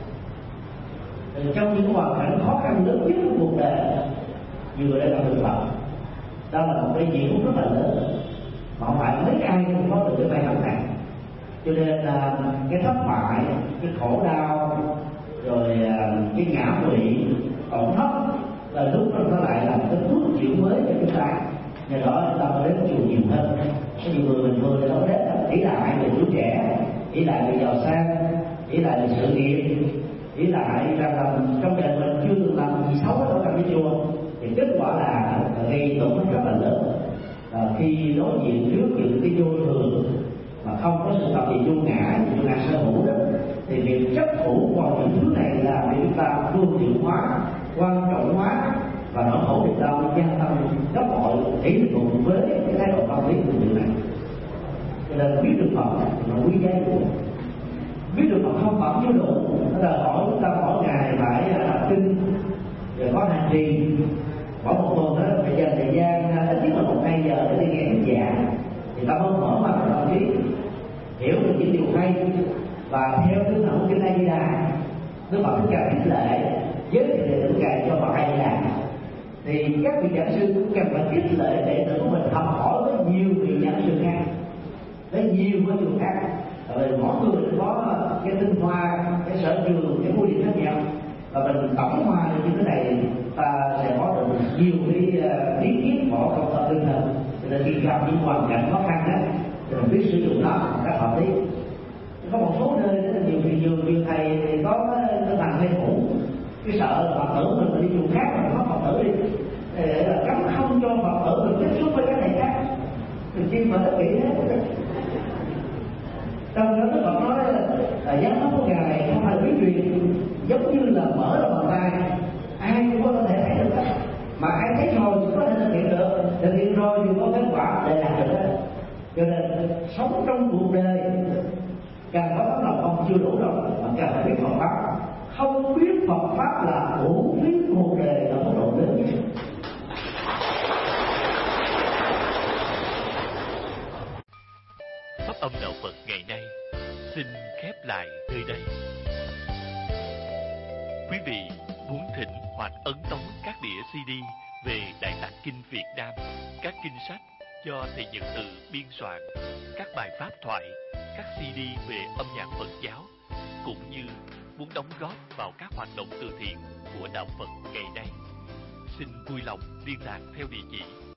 Trong những hoàn cảnh khó khăn lớn nhất của cuộc đời, nhiều người đã gặp được Phật. Đó là một cái diễn rất là lớn, mà không phải mấy ai cũng có được cái may mắn này. Cho nên là cái thất bại, cái khổ đau, rồi cái ngã quỵ, tổn thất là lúc nó lại là cái phước chịu mới cho chúng ta. Nhờ đó chúng ta mới đến chùa nhiều hơn. Có nhiều người bình thường thì đâu đến ý lại về tuổi trẻ, ý lại về giàu sang, ý lại về sự nghiệp, ý lại rằng là trong đời mình chưa từng làm gì xấu ở trong cái chùa, thì kết quả là gây tổn thất rất là lớn. Khi đối diện trước những cái vô thường mà không có sự tập gì vô ngã sở hữu đó, thì việc chấp thủ vào những thứ này là để chúng ta phương tiện hóa, quan trọng hóa, và nỗi khổ niềm đau gia tăng gấp bội tỷ lệ cùng với cái thái độ tâm lý của người này. Cho nên biết được Phật là quý giá vô cùng. Biết được Phật không phẩm chưa đủ, nó đòi hỏi chúng ta mỗi ngày phải đọc kinh, rồi có hành trì, mỗi một tuần đó phải dành thời gian ít nhất là 1-2 giờ để đi nghe thuyết giảng, thì ta mới mở mang tâm trí, hiểu được những điều hay. Và theo tinh thần kinh A Di Đà, Đức Phật Thích Ca Thích Lệ giới thiệu đệ tử Ngài cho Phật A Di Đà, thì các vị giảng sư cũng cần phải khích lệ đệ tử của mình học hỏi với nhiều vị giảng sư khác, với nhiều môi trường khác. Rồi mỗi người có cái tinh hoa, cái sở trường, cái môi trường khác nhau, và mình tổng hòa được như thế này, ta sẽ có được nhiều cái lý thuyết bỏ công tâm linh hơn. Cho nên khi gặp những hoàn cảnh khó khăn đó, thì mình biết sử dụng nó một cách hợp lý. Có một số nơi đó là nhiều thầy thì có cái thằng hay ngủ, cái sợ Phật tử mình đi chùa khác mà có Phật tử đi, để là cấm không cho Phật tử mình tiếp xúc với các thầy khác, thì chi mà nó bị hết. Trong đó Đức Phật nói là giám pháp của Ngài không phải bí truyền, giống như là mở ra bàn tay, ai cũng có thể thấy được, mà ai thấy rồi thì có thể thực hiện được, thực hiện rồi thì có kết quả để đạt được đó. Cho nên sống trong cuộc đời cần có tấm lòng không chưa đủ đâu, mà cần phải biết Phật pháp. Không biết Phật pháp là uổng phí cuộc đời ở mức độ lớn nhất. lại nơi đây. Quý vị muốn thỉnh hoặc ấn tống các đĩa CD về Đại Tạng Kinh Việt Nam, các kinh sách do thầy Nhật Từ biên soạn, các bài pháp thoại, các CD về âm nhạc Phật giáo, cũng như muốn đóng góp vào các hoạt động từ thiện của đạo Phật ngày nay, xin vui lòng liên lạc theo địa chỉ